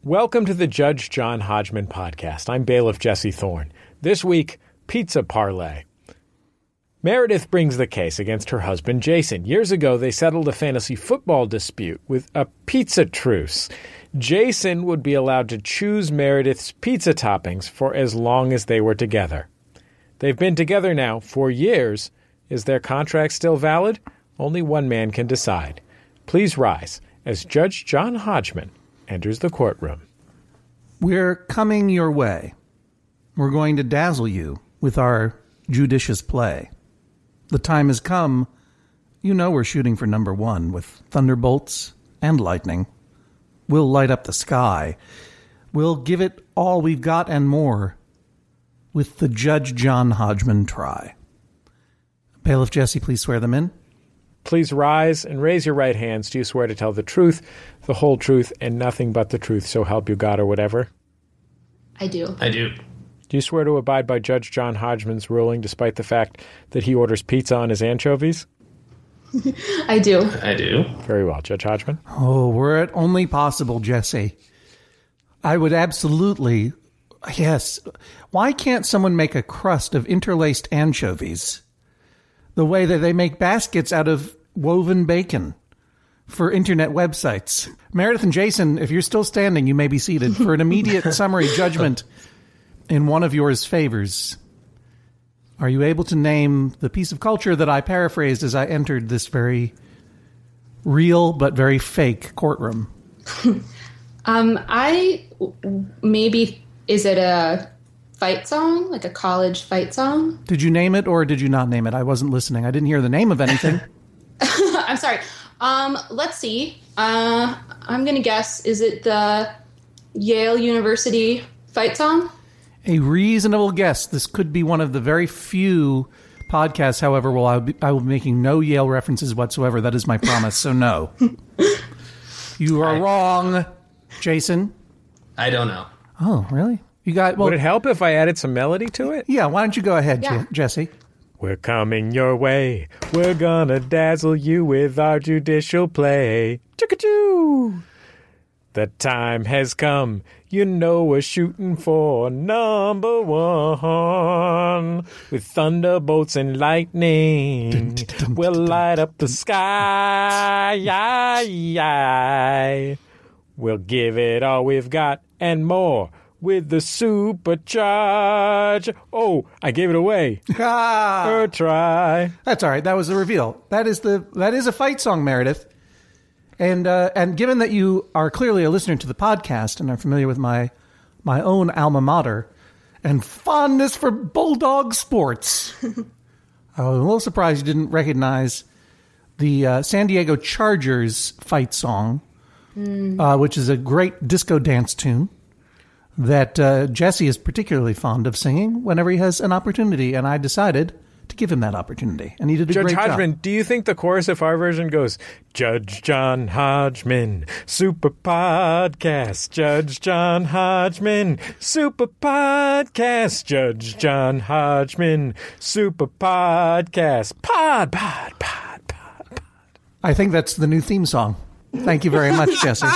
Welcome to the Judge John Hodgman podcast. I'm bailiff Jesse Thorne. This week, pizza parlay. Meredith brings the case against her husband, Jason. Years ago, they settled a fantasy football dispute with a pizza truce. Jason would be allowed to choose Meredith's pizza toppings for as long as they were together. They've been together now for years. Is their contract still valid? Only one man can decide. Please rise as Judge John Hodgman enters the courtroom. We're coming your way. We're going to dazzle you with our judicious play. The time has come. You know we're shooting for number one with thunderbolts and lightning. We'll light up the sky. We'll give it all we've got and more with the Judge John Hodgman try. Bailiff Jesse, please swear them in. Please rise and raise your right hands. Do you swear to tell the truth, the whole truth, and nothing but the truth, so help you God or whatever? I do. I do. Do you swear to abide by Judge John Hodgman's ruling despite the fact that he orders pizza on his anchovies? I do. I do. Very well, Judge Hodgman. Oh, were it only possible, Jesse. I would absolutely, yes. Why can't someone make a crust of interlaced anchovies the way that they make baskets out of woven bacon for internet websites? Meredith and Jason, if you're still standing, you may be seated for an immediate summary judgment in one of yours favors. Are you able to name the piece of culture that I paraphrased as I entered this very real but very fake courtroom? Is it a fight song, like a college fight song? Did you name it or did you not name it? I wasn't listening. I didn't hear the name of anything. I'm sorry. Let's see. I'm going to guess, is it the Yale University fight song? A reasonable guess. This could be one of the very few podcasts, however, I will be making no Yale references whatsoever. That is my promise, so no. You are wrong, Jason. I don't know. Oh, really? You got? Well, would it help if I added some melody to it? Yeah, why don't you go ahead, Yeah. Jesse? We're coming your way. We're gonna dazzle you with our judicial play. Choo-ka-choo! The time has come. You know we're shooting for number one. With thunderbolts and lightning, we'll light up the sky. We'll give it all we've got and more with the supercharge. Oh, I gave it away. Or try. That's all right. That was the reveal. That is a fight song, Meredith. And given that you are clearly a listener to the podcast and are familiar with my own alma mater and fondness for Bulldog sports, I was a little surprised you didn't recognize the San Diego Chargers fight song, which is a great disco dance tune that Jesse is particularly fond of singing whenever he has an opportunity. And I decided to give him that opportunity. And he did a great job. Judge Hodgman, do you think the chorus of our version goes, Judge John Hodgman, super podcast, Judge John Hodgman, super podcast, Judge John Hodgman, super podcast, pod. I think that's the new theme song. Thank you very much, Jesse.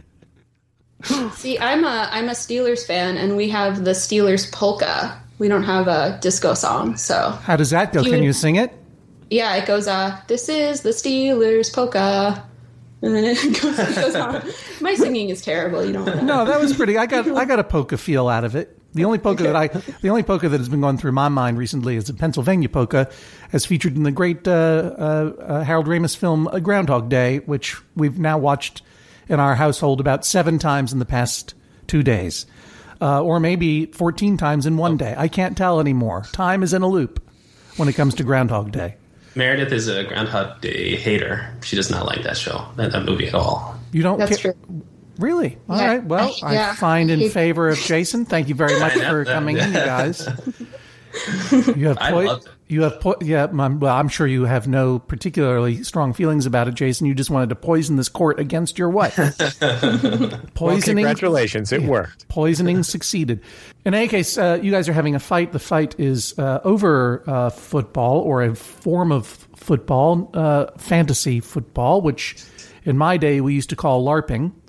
See, I'm a Steelers fan, and we have the Steelers polka. We don't have a disco song, so. How does that go? Can you sing it? Yeah, it goes, this is the Steelers polka. And then it goes on. My singing is terrible. You don't know. No, that was pretty. I got a polka feel out of it. The only polka that has been going through my mind recently is the Pennsylvania polka, as featured in the great Harold Ramis film Groundhog Day, which we've now watched in our household about 7 times in the past 2 days. Or maybe 14 times in one day. I can't tell anymore. Time is in a loop when it comes to Groundhog Day. Meredith is a Groundhog Day hater. She does not like that show, that movie at all. You don't? That's true. Really? All right. Well, I find in favor of Jason. Thank you very much for coming in, you guys. I loved it. I'm sure you have no particularly strong feelings about it, Jason. You just wanted to poison this court against your wife. Poisoning. Well, congratulations, it worked. Poisoning succeeded. In any case, you guys are having a fight. The fight is over football, or a form of football, fantasy football, which in my day we used to call LARPing.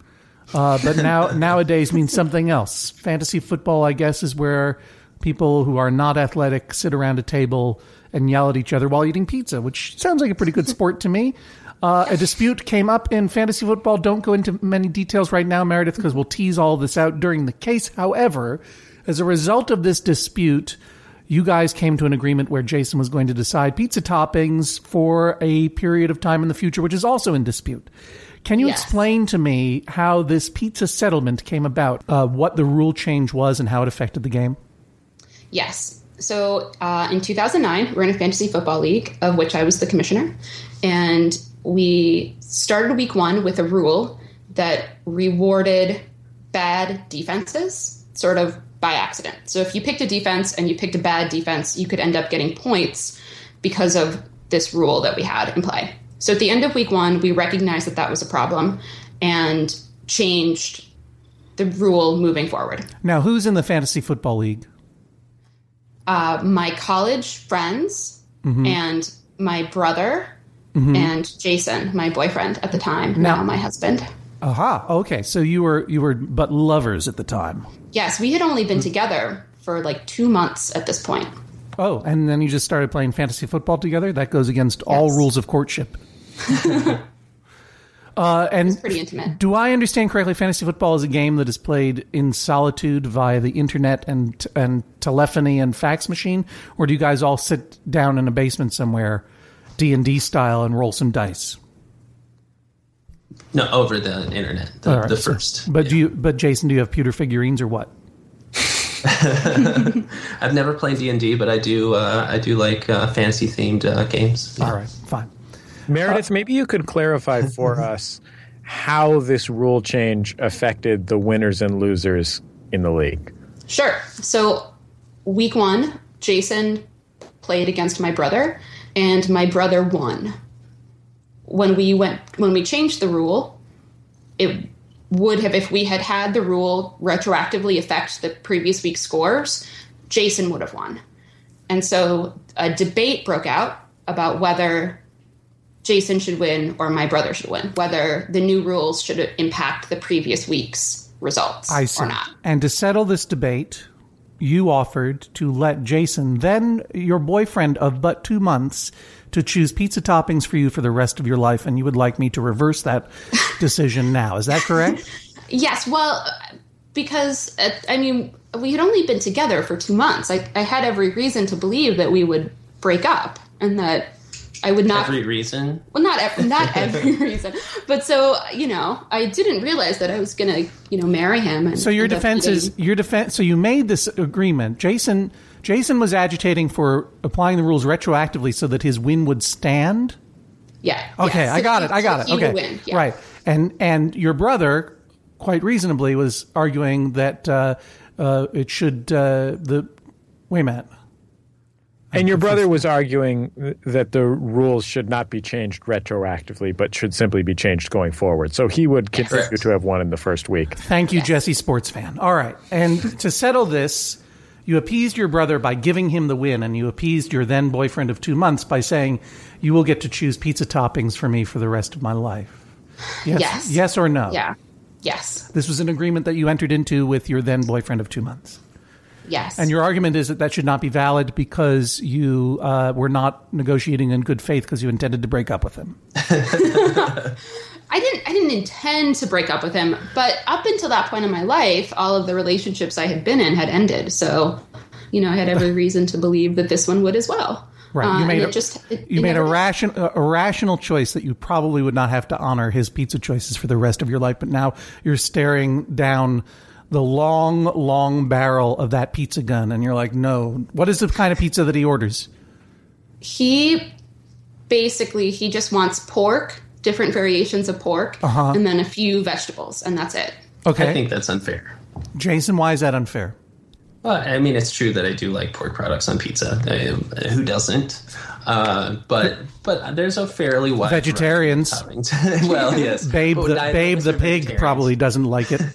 But nowadays means something else. Fantasy football, I guess, is where people who are not athletic sit around a table and yell at each other while eating pizza, which sounds like a pretty good sport to me. A dispute came up in fantasy football. Don't go into many details right now, Meredith, because we'll tease all this out during the case. However, as a result of this dispute, you guys came to an agreement where Jason was going to decide pizza toppings for a period of time in the future, which is also in dispute. Can you explain to me how this pizza settlement came about, what the rule change was and how it affected the game? Yes. So in 2009, we're in a fantasy football league, of which I was the commissioner. And we started week 1 with a rule that rewarded bad defenses, sort of by accident. So if you picked a defense and you picked a bad defense, you could end up getting points because of this rule that we had in play. So at the end of week 1, we recognized that that was a problem and changed the rule moving forward. Now, who's in the fantasy football league? My college friends and my brother and Jason, my boyfriend at the time, now my husband. Aha. Okay. So you were but lovers at the time. Yes, we had only been together for like 2 months at this point. Oh, and then you just started playing fantasy football together? That goes against all rules of courtship. And it's pretty intimate. Do I understand correctly, fantasy football is a game that is played in solitude via the internet and telephony and fax machine? Or do you guys all sit down in a basement somewhere, D&D style, and roll some dice? No, over the internet, the first. But But Jason, do you have pewter figurines or what? I've never played D&D, but I do like fantasy themed games. Yeah. All right, fine. Meredith, maybe you could clarify for us how this rule change affected the winners and losers in the league. Sure. So week 1, Jason played against my brother, and my brother won. When we changed the rule, it would have, if we had the rule retroactively affect the previous week's scores, Jason would have won. And so a debate broke out about whether Jason should win or my brother should win, whether the new rules should impact the previous week's results or not. And to settle this debate, you offered to let Jason, then your boyfriend of but 2 months, to choose pizza toppings for you for the rest of your life, and you would like me to reverse that decision now. Is that correct? Yes. Well, because, we had only been together for 2 months. I had every reason to believe that we would break up and that I would not... Every reason? Well, not every reason. But so, I didn't realize that I was going to, marry him. And so your defense is... So you made this agreement. Jason was agitating for applying the rules retroactively so that his win would stand? Yeah. Okay, yeah. I got it. He Okay. would win. Yeah. Right. And your brother, quite reasonably, was arguing that it should... Wait a minute. And your brother was arguing that the rules should not be changed retroactively, but should simply be changed going forward. So he would continue to have won in the first week. Thank you, Jesse, sports fan. All right. And to settle this, you appeased your brother by giving him the win, and you appeased your then boyfriend of 2 months by saying, you will get to choose pizza toppings for me for the rest of my life. Yes. Yes or no? Yeah. Yes. This was an agreement that you entered into with your then boyfriend of 2 months. Yes. And your argument is that should not be valid because you were not negotiating in good faith because you intended to break up with him. I didn't intend to break up with him, but up until that point in my life, all of the relationships I had been in had ended. So, I had every reason to believe that this one would as well. Right. You made a rational choice that you probably would not have to honor his pizza choices for the rest of your life. But now you're staring down the long, long barrel of that pizza gun, and you're like, no. What is the kind of pizza that he orders? He just wants pork, different variations of pork, and then a few vegetables, and that's it. Okay. I think that's unfair. Jason, why is that unfair? Well, it's true that I do like pork products on pizza. Who doesn't? But there's a fairly wide vegetarians. Well, yes. Babe the pig probably doesn't like it.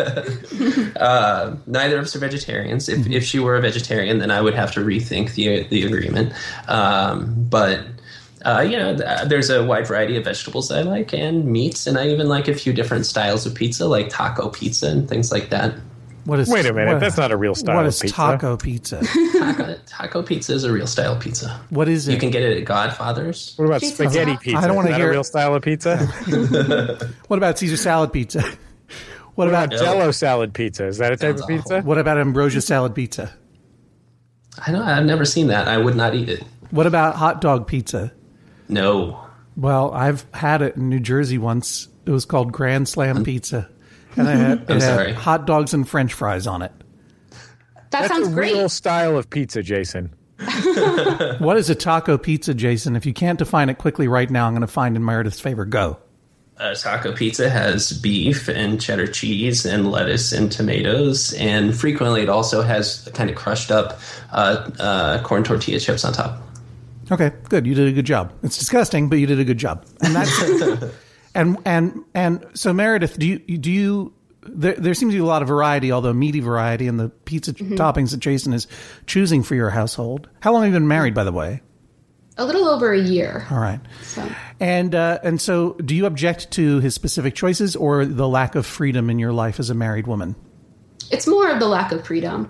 Neither of us are vegetarians. If she were a vegetarian, then I would have to rethink the agreement. But There's a wide variety of vegetables I like and meats, and I even like a few different styles of pizza, like taco pizza and things like that. Wait a minute, that's not a real style What of is pizza. taco pizza? Taco pizza is a real style pizza. What is it? You can get it at Godfather's. What about Pizza spaghetti Hut. pizza? I don't wanna Is that hear- a real style of pizza? What about Caesar salad pizza? What about Jello salad pizza? Is that a type of pizza? what about ambrosia salad pizza? I've never seen that. I would not eat it. What about hot dog pizza? No. Well, I've had it in New Jersey once. It was called Grand Slam Pizza, and it had sorry. hot dogs and French fries on it. That That's sounds a great. real style of pizza, Jason. What is a taco pizza, Jason? If you can't define it quickly right now, I'm going to find in Meredith's favor. Go. Taco pizza has beef and cheddar cheese and lettuce and tomatoes, and frequently it also has kind of crushed up corn tortilla chips on top. Okay, good. You did a good job. It's disgusting, but you did a good job. And that's and so Meredith, do you there seems to be a lot of variety, although meaty variety, in the pizza toppings that Jason is choosing for your household. How long have you been married, by the way? A little over a year. All right. So. And so do you object to his specific choices or the lack of freedom in your life as a married woman? It's more of the lack of freedom.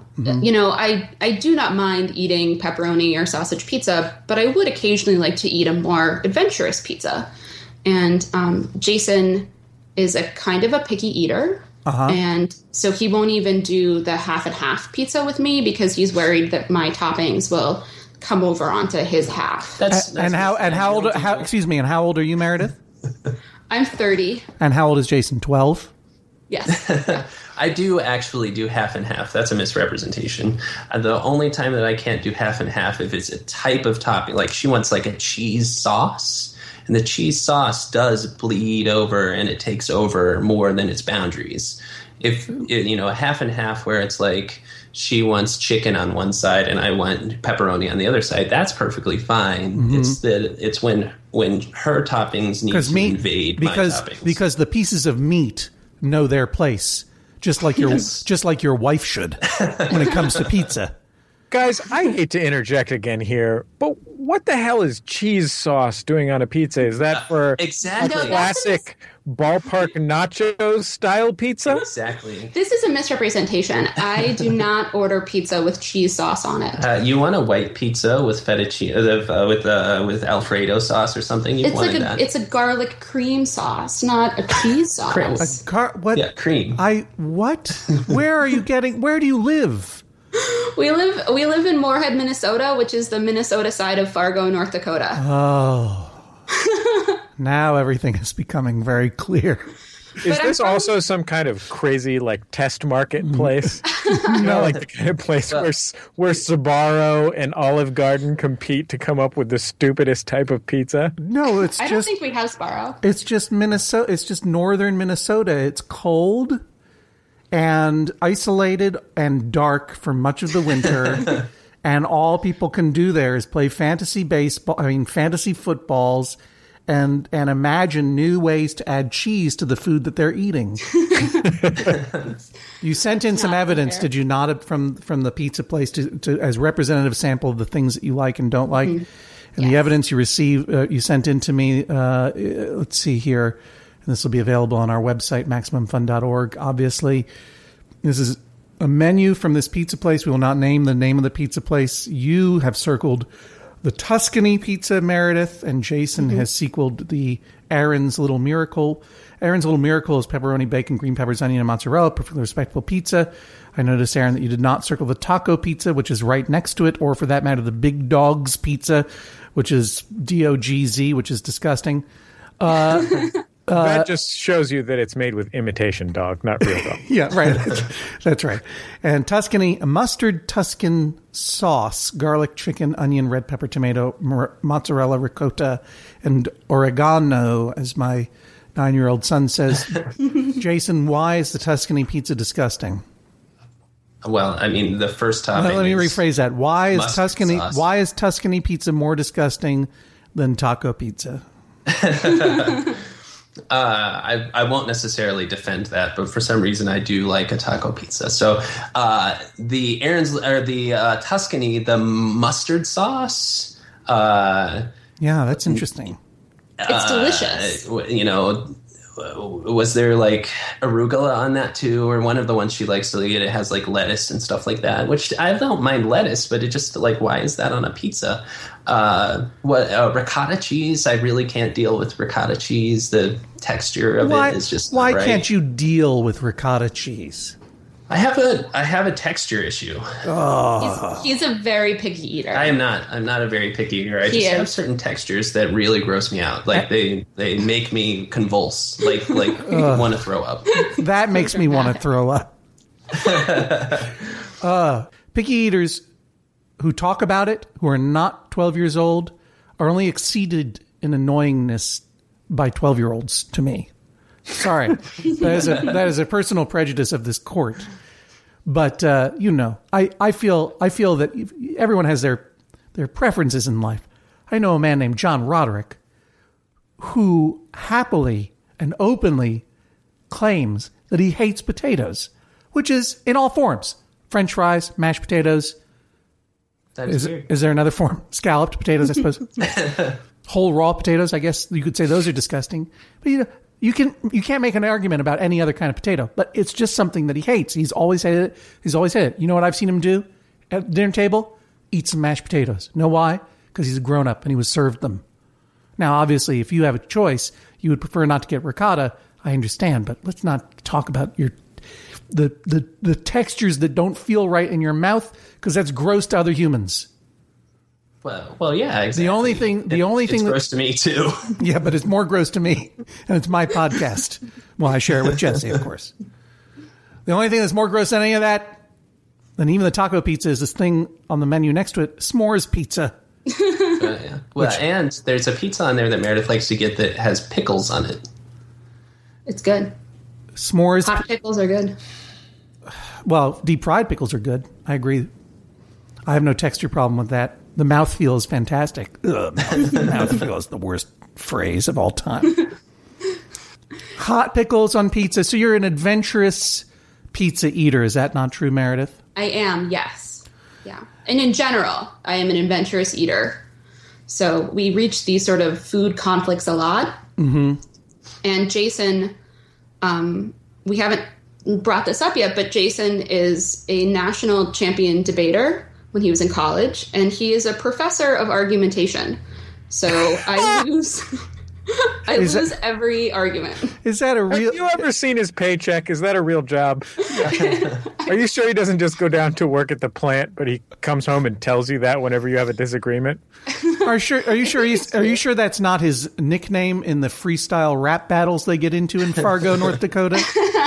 I do not mind eating pepperoni or sausage pizza, but I would occasionally like to eat a more adventurous pizza. And Jason is a kind of a picky eater. And so he won't even do the half and half pizza with me because he's worried that my toppings will come over onto his half. How old are you, Meredith? I'm 30. And how old is Jason? 12? Yes. I do actually do half and half. That's a misrepresentation. The only time that I can't do half and half if it's a type of topping, like she wants like a cheese sauce, and the cheese sauce does bleed over and it takes over more than its boundaries. If a half and half where it's like she wants chicken on one side and I want pepperoni on the other side, that's perfectly fine. Mm-hmm. It's when her toppings need to invade my toppings. Because the pieces of meat know their place, just like your wife should when it comes to pizza. Guys, I hate to interject again here, but what the hell is cheese sauce doing on a pizza? Is that for exactly a classic ballpark nachos style pizza? Exactly. This is a misrepresentation. I do not order pizza with cheese sauce on it. You want a white pizza with feta cheese, with Alfredo sauce or something? It's a garlic cream sauce, not a cheese sauce. What? Yeah, cream. What? Where do you live? We live in Moorhead, Minnesota, which is the Minnesota side of Fargo, North Dakota. Oh. Now everything is becoming very clear. Is this also some kind of crazy test market place? Like the kind of place where Sbarro and Olive Garden compete to come up with the stupidest type of pizza? No, I don't think we have Sbarro. It's just Minnesota. It's just northern Minnesota. It's cold and isolated and dark for much of the winter. And all people can do there is play fantasy footballs and imagine new ways to add cheese to the food that they're eating. You sent in some evidence, did you not, from the pizza place to as representative sample of the things that you like and don't like? Mm-hmm. And yes. The evidence you received, you sent in to me, let's see here, and this will be available on our website, MaximumFun.org, obviously. This is a menu from this pizza place. We will not name the name of the pizza place. You have circled the Tuscany pizza, Meredith, and Jason has sequeled the Aaron's Little Miracle. Aaron's Little Miracle is pepperoni, bacon, green peppers, onion, and mozzarella, perfectly respectable pizza. I noticed, Aaron, that you did not circle the taco pizza, which is right next to it, or for that matter, the Big Dog's pizza, which is DOGZ, which is disgusting. That just shows you that it's made with imitation dog, not real dog. Yeah, right. That's right. And Tuscany, mustard Tuscan sauce, garlic, chicken, onion, red pepper, tomato, mozzarella, ricotta, and oregano, as my 9-year-old son says. Jason, why is the Tuscany pizza disgusting? Well, I mean, the first topping. Let me rephrase that. Why is Tuscany pizza more disgusting than taco pizza? I won't necessarily defend that, but for some reason I do like a taco pizza. So the Tuscany, the mustard sauce Yeah, that's interesting. It's delicious. Was there like arugula on that too, or one of the ones she likes to eat? It has like lettuce and stuff like that, which I don't mind lettuce, but it just like, why is that on a pizza? Ricotta cheese? I really can't deal with ricotta cheese. The texture of it is just why not right. Can't you deal with ricotta cheese? I have a texture issue. He's a very picky eater. I'm not a very picky eater. I just have certain textures that really gross me out. Like they make me convulse. Like want to throw up. That makes me want to throw up. Picky eaters who talk about it, who are not 12 years old, are only exceeded in annoyingness by 12-year-olds to me. Sorry, that is a personal prejudice of this court, but I feel that everyone has their preferences in life. I know a man named John Roderick who happily and openly claims that he hates potatoes, which is in all forms: French fries, mashed potatoes. That is weird. Is there another form? Scalloped potatoes, I suppose. Whole raw potatoes, I guess you could say those are disgusting, but you can't make an argument about any other kind of potato, but it's just something that he hates. He's always hated it. You know what I've seen him do at the dinner table? Eat some mashed potatoes. Know why? Because he's a grown-up and he was served them. Now, obviously, if you have a choice, you would prefer not to get ricotta. I understand, but let's not talk about the textures that don't feel right in your mouth, because that's gross to other humans. Well, yeah, exactly. The only thing it's gross to me too. Yeah, but it's more gross to me, and it's my podcast. Well, I share it with Jesse, of course. The only thing that's more gross than any of that, than even the taco pizza, is this thing on the menu next to it: s'mores pizza. Yeah. Well, and there's a pizza on there that Meredith likes to get that has pickles on it. It's good. S'mores. Hot pickles are good. Well, deep fried pickles are good. I agree. I have no texture problem with that. The mouthfeel is fantastic. Mouthfeel is the worst phrase of all time. Hot pickles on pizza. So you're an adventurous pizza eater. Is that not true, Meredith? I am, yes. Yeah. And in general, I am an adventurous eater. So we reach these sort of food conflicts a lot. Mm-hmm. And Jason, we haven't brought this up yet, but Jason is a national champion debater when he was in college, and he is a professor of argumentation. So I lose every argument. Is that a real... Have you ever seen his paycheck? Is that a real job? Are you sure he doesn't just go down to work at the plant, but he comes home and tells you that whenever you have a disagreement? Are you sure that's not his nickname in the freestyle rap battles they get into in Fargo, North Dakota?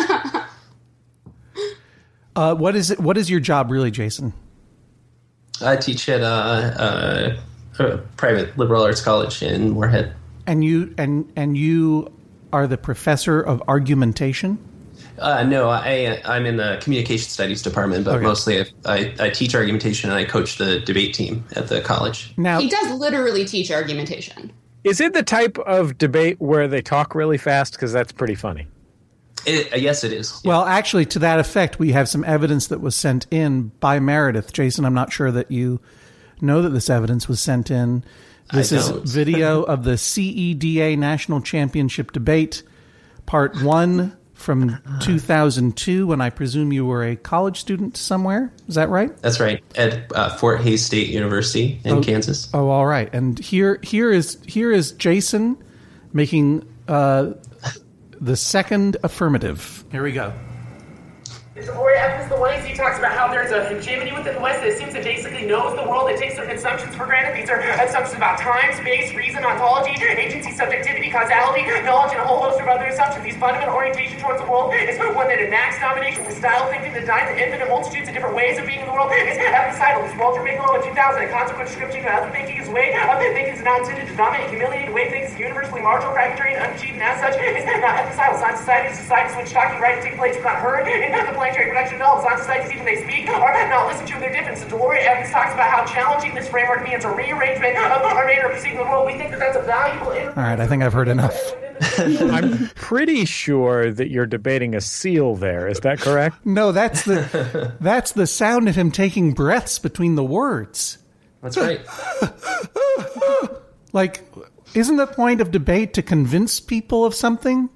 What is your job really, Jason? I teach at a private liberal arts college in Moorhead. And you are the professor of argumentation? No, I'm in the communication studies department, but mostly I teach argumentation and I coach the debate team at the college. Now, he does literally teach argumentation. Is it the type of debate where they talk really fast? Because that's pretty funny. Yes, it is. Yeah. Well, actually, to that effect, we have some evidence that was sent in by Meredith. Jason, I'm not sure that you know that this evidence was sent in. This is video of the CEDA National Championship Debate, Part 1 from 2002, when I presume you were a college student somewhere. Is that right? That's right, at Fort Hays State University in Kansas. Oh, all right. And here is Jason making... the second affirmative. Here we go. Gloria Evans, the one he talks about how there's a hegemony within the West that assumes it basically knows the world. It takes certain assumptions for granted. These are assumptions about time, space, reason, ontology, agency, subjectivity, causality, knowledge, and a whole host of other assumptions. These fundamental orientation towards the world is one that enacts domination with style thinking that denies the infinite multitudes of different ways of being in the world. It's epicidal. This Walter Bigelow in 2000, a consequent description of other thinking is way of thinking is not intended to dominate and humiliate. The way thinking is universally marginal, fragmentary, and unachieved, and as such, it's not epicidal. Science society is societies which talking right to take place is not heard, and the planetary production of science societies, even they speak, are not listened to. They're different. So Gloria Evans talks about how challenging this framework means a rearrangement of our manner of perceiving the world. We think that that's a valuable... All right, I think I've heard enough. I'm pretty sure that you're debating a seal there. Is that correct? No, that's the sound of him taking breaths between the words. That's right. Like, isn't the point of debate to convince people of something?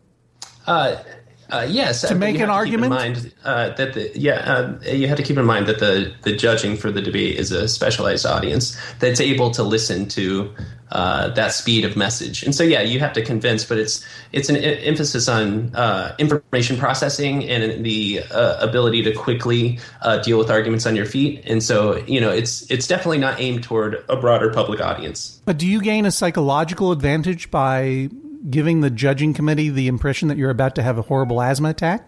Yes, to make an argument. You have to keep in mind that the judging for the debate is a specialized audience that's able to listen to that speed of message, and so you have to convince. But it's an emphasis on information processing and the ability to quickly deal with arguments on your feet, and so it's definitely not aimed toward a broader public audience. But do you gain a psychological advantage by giving the judging committee the impression that you're about to have a horrible asthma attack?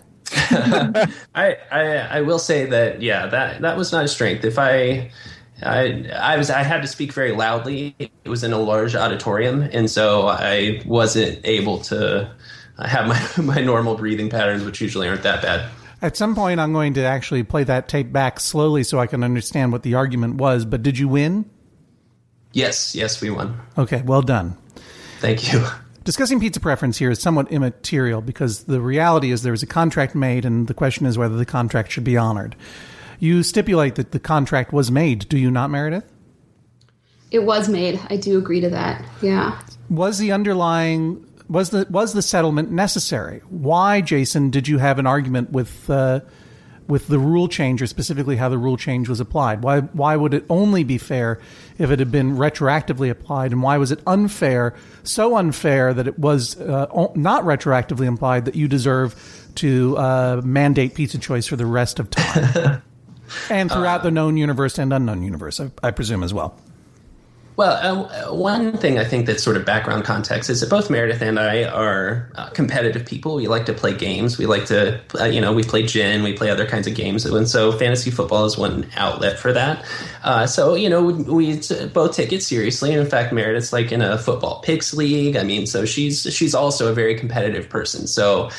I will say that that was not a strength. If I had to speak very loudly. It was in a large auditorium, and so I wasn't able to have my normal breathing patterns, which usually aren't that bad. At some point, I'm going to actually play that tape back slowly so I can understand what the argument was. But did you win? Yes, we won. Okay, well done. Thank you. Discussing pizza preference here is somewhat immaterial because the reality is there was a contract made, and the question is whether the contract should be honored. You stipulate that the contract was made, do you not, Meredith? It was made. I do agree to that. Yeah. Was the settlement necessary? Why, Jason, did you have an argument with the rule change, or specifically how the rule change was applied? Why would it only be fair if it had been retroactively applied, and why was it unfair, so unfair that it was not retroactively applied that you deserve to mandate pizza choice for the rest of time? And throughout the known universe and unknown universe, I presume as well. Well, one thing I think that's sort of background context is that both Meredith and I are competitive people. We like to play games. We like to, we play gin, we play other kinds of games. And so fantasy football is one outlet for that. So we both take it seriously. And in fact, Meredith's like in a football picks league. I mean, so she's also a very competitive person. So,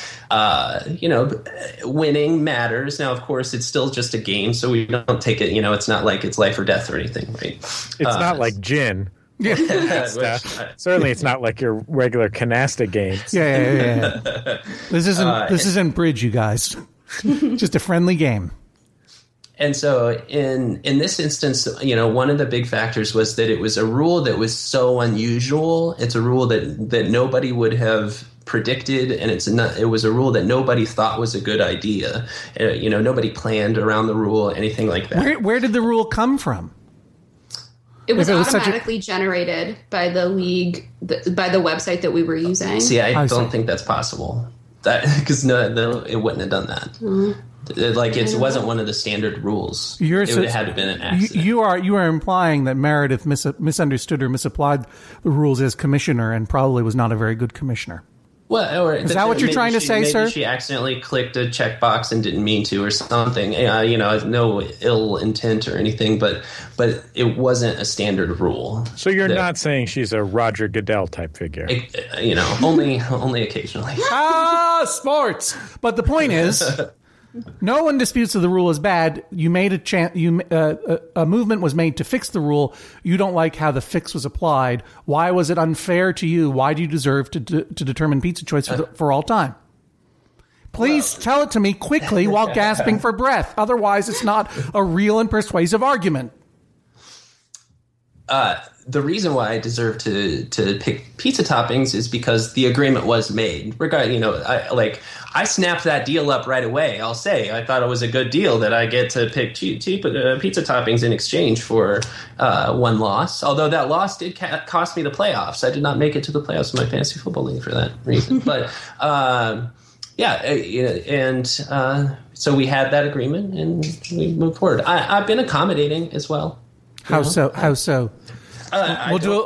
winning matters. Now, of course, it's still just a game. So we don't take it, it's not like it's life or death or anything, right? It's not like gin. Yeah, certainly it's not like your regular canasta games. Yeah. This isn't bridge, you guys. Just a friendly game. And so in this instance, one of the big factors was that it was a rule that was so unusual. It's a rule that nobody would have predicted, and it was a rule that nobody thought was a good idea. Nobody planned around the rule, anything like that. Where did the rule come from? It was automatically generated by the league, by the website that we were using. See, I don't think that's possible. Because no, it wouldn't have done that. Mm-hmm. It wasn't one of the standard rules. It would have had to have been an accident. You are implying that Meredith misunderstood or misapplied the rules as commissioner and probably was not a very good commissioner. Well, is that what you're trying to say, sir? Maybe she accidentally clicked a checkbox and didn't mean to, or something. No ill intent or anything, but it wasn't a standard rule. So you're not saying she's a Roger Goodell type figure? Only occasionally. Sports. But the point is, no one disputes that the rule is bad. You made a movement was made to fix the rule. You don't like how the fix was applied. Why was it unfair to you? Why do you deserve to determine pizza choice for all time? Please tell it to me quickly while gasping for breath. Otherwise, it's not a real and persuasive argument. The reason why I deserve to pick pizza toppings is because the agreement was made. I snapped that deal up right away. I'll say I thought it was a good deal that I get to pick pizza toppings in exchange for one loss. Although that loss did cost me the playoffs. I did not make it to the playoffs in my fantasy football league for that reason. But so we had that agreement and we moved forward. I've been accommodating as well. How so? We'll do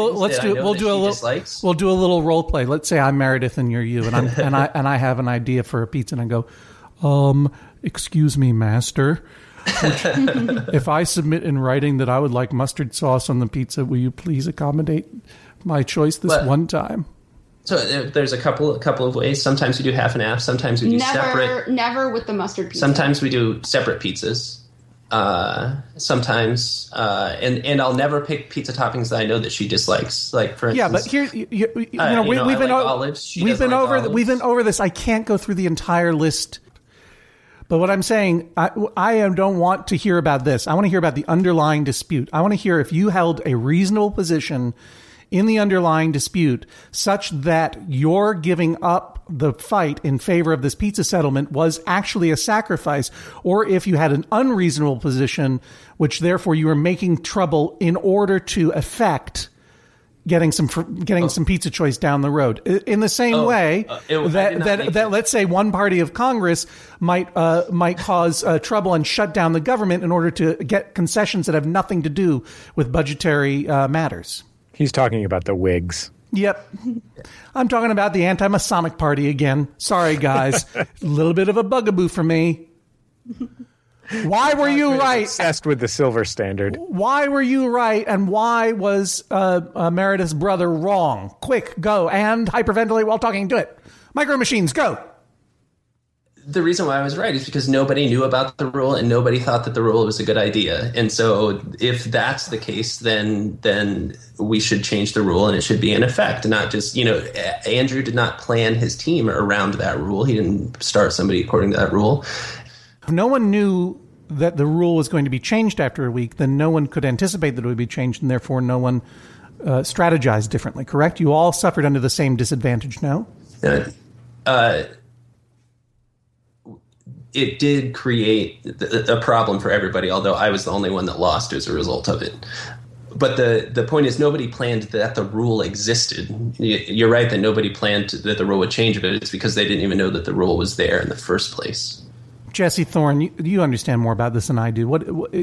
a little role play. Let's say I'm Meredith and you're you, and I have an idea for a pizza, and I go, excuse me, master. If I submit in writing that I would like mustard sauce on the pizza, will you please accommodate my choice this one time? So there's a couple of ways. Sometimes we do half and half. Sometimes we do separate. Never with the mustard pizza. Sometimes we do separate pizzas. Sometimes, and I'll never pick pizza toppings that I know that she dislikes. Like for instance, but here, we've been over this. I can't go through the entire list. But what I'm saying, I don't want to hear about this. I want to hear about the underlying dispute. I want to hear if you held a reasonable position in the underlying dispute such that your giving up the fight in favor of this pizza settlement was actually a sacrifice, or if you had an unreasonable position, which therefore you were making trouble in order to effect getting some pizza choice down the road. In the same way that let's say one party of Congress might cause trouble and shut down the government in order to get concessions that have nothing to do with budgetary matters. He's talking about the Whigs. Yep. I'm talking about the anti-Masonic Party again. Sorry, guys. A little bit of a bugaboo for me. Why were you right? Obsessed with the silver standard. Why were you right, and why was Meredith's brother wrong? Quick, go, and hyperventilate while talking. Do it. Micro Machines, go. The reason why I was right is because nobody knew about the rule and nobody thought that the rule was a good idea. And so if that's the case, then we should change the rule and it should be in effect. Not just, Andrew did not plan his team around that rule. He didn't start somebody according to that rule. If no one knew that the rule was going to be changed after a week, then no one could anticipate that it would be changed, and therefore no one strategized differently, correct? You all suffered under the same disadvantage, no? It did create a problem for everybody, although I was the only one that lost as a result of it. But the point is, nobody planned that the rule existed. You're right that nobody planned that the rule would change, but it's because they didn't even know that the rule was there in the first place. Jesse Thorne, you understand more about this than I do. What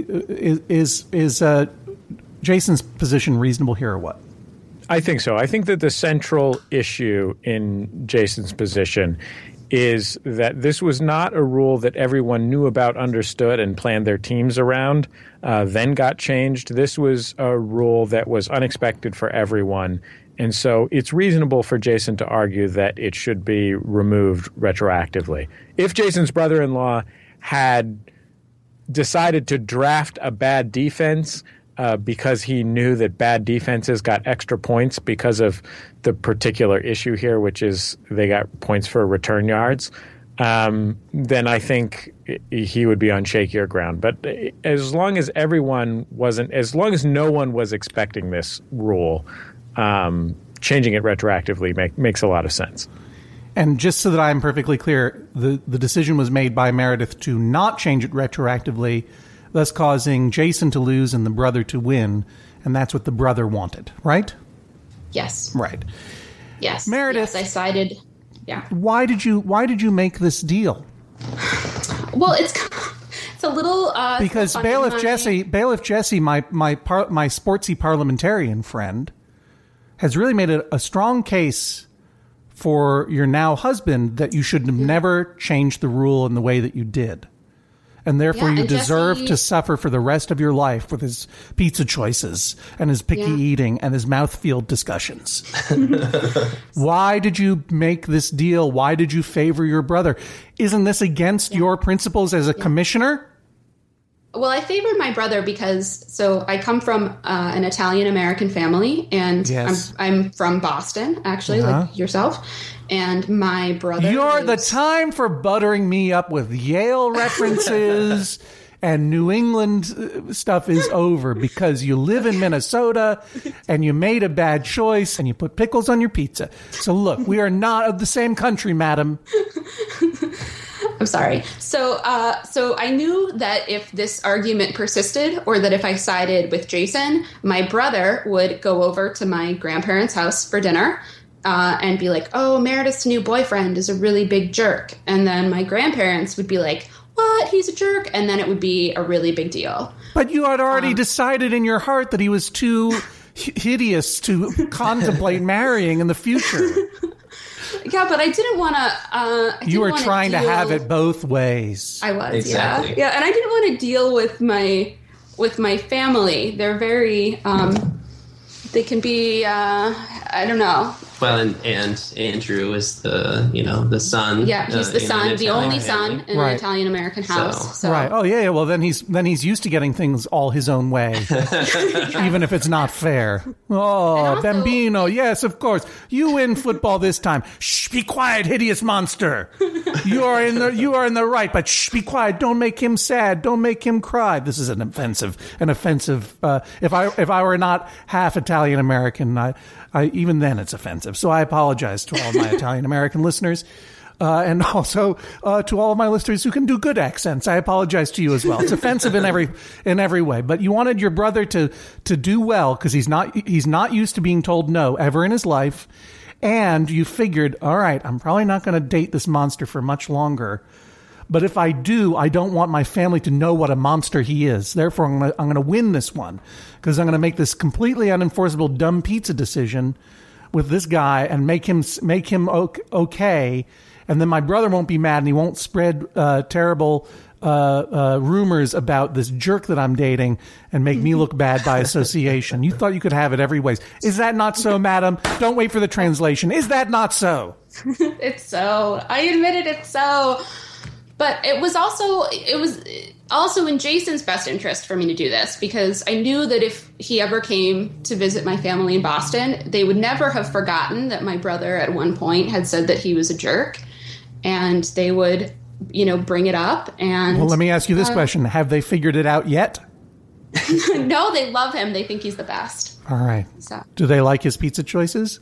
is Jason's position reasonable here, or what? I think so. I think that the central issue in Jason's position is that this was not a rule that everyone knew about, understood, and planned their teams around, then got changed. This was a rule that was unexpected for everyone. And so it's reasonable for Jason to argue that it should be removed retroactively. If Jason's brother-in-law had decided to draft a bad defense because he knew that bad defenses got extra points because of the particular issue here, which is they got points for return yards, then I think he would be on shakier ground. But as long as no one was expecting this rule, changing it retroactively makes a lot of sense. And just so that I'm perfectly clear, the decision was made by Meredith to not change it retroactively, thus causing Jason to lose and the brother to win, and that's what the brother wanted, right? Yes. Right. Yes. Meredith, yes, I sided. Yeah. Why did you make this deal? Well, it's a little because Bailiff Jesse, my sportsy parliamentarian friend, has really made a strong case for your now husband that you should have never changed the rule in the way that you did. And therefore you deserve to suffer for the rest of your life with his pizza choices and his picky eating and his mouthfeel discussions. Why did you make this deal? Why did you favor your brother? Isn't this against your principles as a commissioner? Well, I favored my brother because I come from an Italian-American family, and I'm from Boston, actually, like yourself. And my brother the time for buttering me up with Yale references and New England stuff is over because you live in Minnesota and you made a bad choice and you put pickles on your pizza. So look, we are not of the same country, madam. I'm sorry. So I knew that if this argument persisted, or that if I sided with Jason, my brother would go over to my grandparents' house for dinner and be like, "Oh, Meredith's new boyfriend is a really big jerk." And then my grandparents would be like, "What? He's a jerk?" And then it would be a really big deal. But you had already decided in your heart that he was too hideous to contemplate marrying in the future. Yeah, but I didn't want to. You were trying to have it both ways. I was, exactly. yeah, and I didn't want to deal with my family. They're very. They can be I don't know. Well, and Andrew is the son. Yeah, he's the son, the only son in Right. an Italian American house. So. Right. Oh, yeah. Well, then he's used to getting things all his own way, even if it's not fair. Oh, also- Bambino. Yes, of course. You win football this time. Shh, be quiet, hideous monster. You are in the right, but shh, be quiet. Don't make him sad. Don't make him cry. This is an offensive. If I were not half Italian American, I even then it's offensive. So I apologize to all of my Italian American listeners. And also to all of my listeners who can do good accents, I apologize to you as well. It's offensive in every way. But you wanted your brother to do well because he's not used to being told no ever in his life, and you figured, all right, I'm probably not going to date this monster for much longer. But if I do, I don't want my family to know what a monster he is. Therefore, I'm going to win this one because I'm going to make this completely unenforceable dumb pizza decision with this guy and make him okay. And then my brother won't be mad and he won't spread terrible rumors about this jerk that I'm dating and make me look bad by association. You thought you could have it every ways. Is that not so, madam? Don't wait for the translation. Is that not so? It's so. I admitted it's so. But it was also in Jason's best interest for me to do this because I knew that if he ever came to visit my family in Boston, they would never have forgotten that my brother at one point had said that he was a jerk, and they would, bring it up. And well, let me ask you this question: have they figured it out yet? No, they love him. They think he's the best. All right. So. Do they like his pizza choices?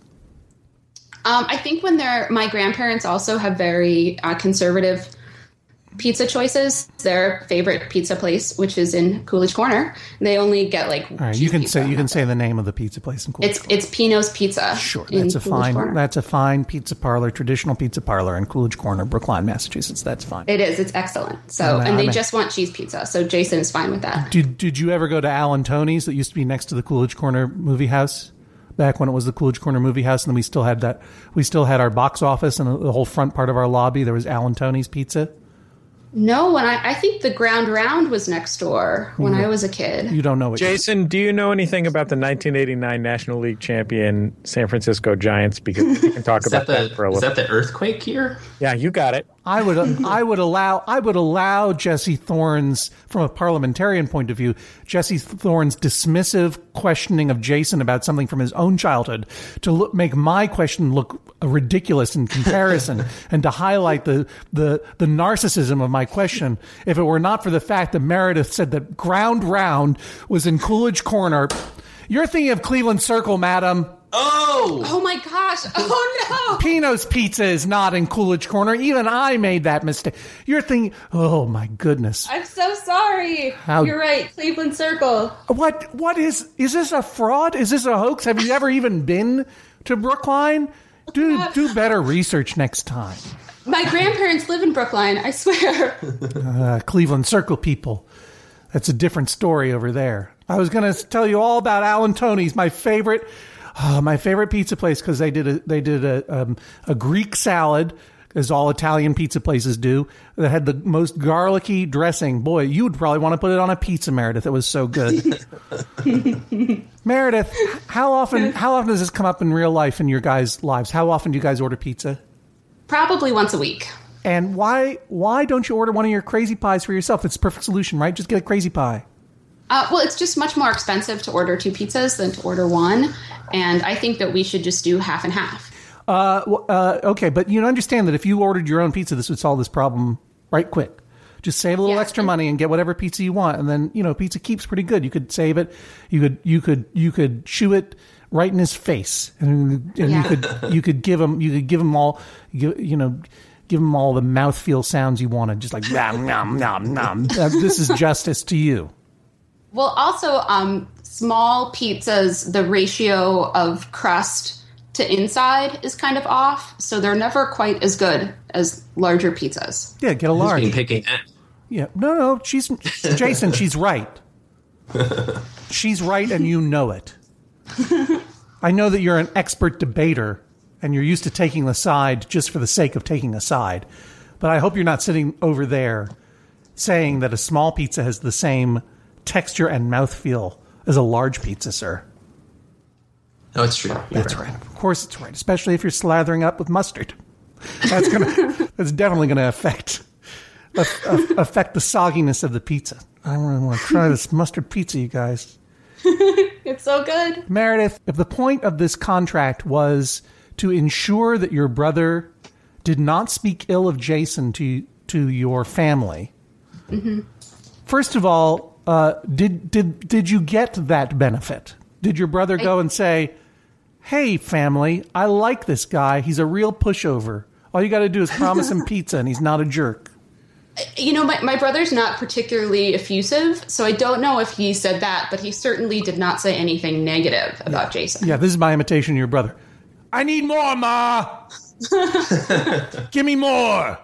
I think my grandparents also have very conservative pizza choices. Their favorite pizza place, which is in Coolidge Corner, they only get like. All right, you can say the name of the pizza place in Coolidge. It's Pino's Pizza. Sure, that's a fine pizza parlor, traditional pizza parlor in Coolidge Corner, Brookline, Massachusetts. That's fine. It is. It's excellent. So, they just want cheese pizza. So Jason is fine with that. Did you ever go to Alan Tony's that used to be next to the Coolidge Corner movie house? Back when it was the Coolidge Corner movie house, and then we still had our box office and the whole front part of our lobby. There was Alan Tony's Pizza. No, I think the Ground Round was next door when I was a kid. You don't know what Jason, do you know anything about the 1989 National League champion San Francisco Giants? Because we can talk about that for a little. Is that the earthquake year? Yeah, you got it. I would allow Jesse Thorne's, from a parliamentarian point of view, Jesse Thorne's dismissive questioning of Jason about something from his own childhood to make my question look ridiculous in comparison and to highlight the narcissism of my question. If it were not for the fact that Meredith said that Ground Round was in Coolidge Corner, you're thinking of Cleveland Circle, madam. Oh my gosh. Oh no. Pino's Pizza is not in Coolidge Corner. Even I made that mistake. You're thinking, oh my goodness. I'm so sorry. You're right. Cleveland Circle. What is this a fraud? Is this a hoax? Have you ever even been to Brookline? Do better research next time. My grandparents live in Brookline, I swear. Cleveland Circle people. That's a different story over there. I was going to tell you all about Alan Tony's, my favorite pizza place, because they did a Greek salad, as all Italian pizza places do, that had the most garlicky dressing. Boy, you would probably want to put it on a pizza, Meredith. It was so good. Meredith, how often does this come up in real life in your guys' lives? How often do you guys order pizza? Probably once a week. And why don't you order one of your crazy pies for yourself? It's the perfect solution, right? Just get a crazy pie. Well, it's just much more expensive to order 2 pizzas than to order 1. And I think that we should just do half and half. Okay, but you understand that if you ordered your own pizza, this would solve this problem right quick. Just save a little extra money and get whatever pizza you want, and then pizza keeps pretty good. You could save it. You could chew it right in his face, and you could give him all the mouthfeel sounds you wanted, just like nom nom nom nom. This is justice to you. Well, also, small pizzas, the ratio of crust to inside is kind of off, so they're never quite as good as larger pizzas. Yeah, get a large. Who's been picking that? Yeah, no, Jason, she's right. She's right, and you know it. I know that you're an expert debater, and you're used to taking the side just for the sake of taking a side. But I hope you're not sitting over there saying that a small pizza has the same texture and mouthfeel as a large pizza, sir. No, it's true. That's right. Of course it's right, especially if you're slathering up with mustard. That's definitely going to affect the sogginess of the pizza. I really want to try this mustard pizza, you guys. It's so good. Meredith, if the point of this contract was to ensure that your brother did not speak ill of Jason to your family, first of all, did you get that benefit? Did your brother go and say, "Hey, family, I like this guy. He's a real pushover. All you got to do is promise him pizza, and he's not a jerk"? You know, my brother's not particularly effusive, so I don't know if he said that, but he certainly did not say anything negative about Jason. Yeah, this is my imitation of your brother. I need more, Ma. Give me more.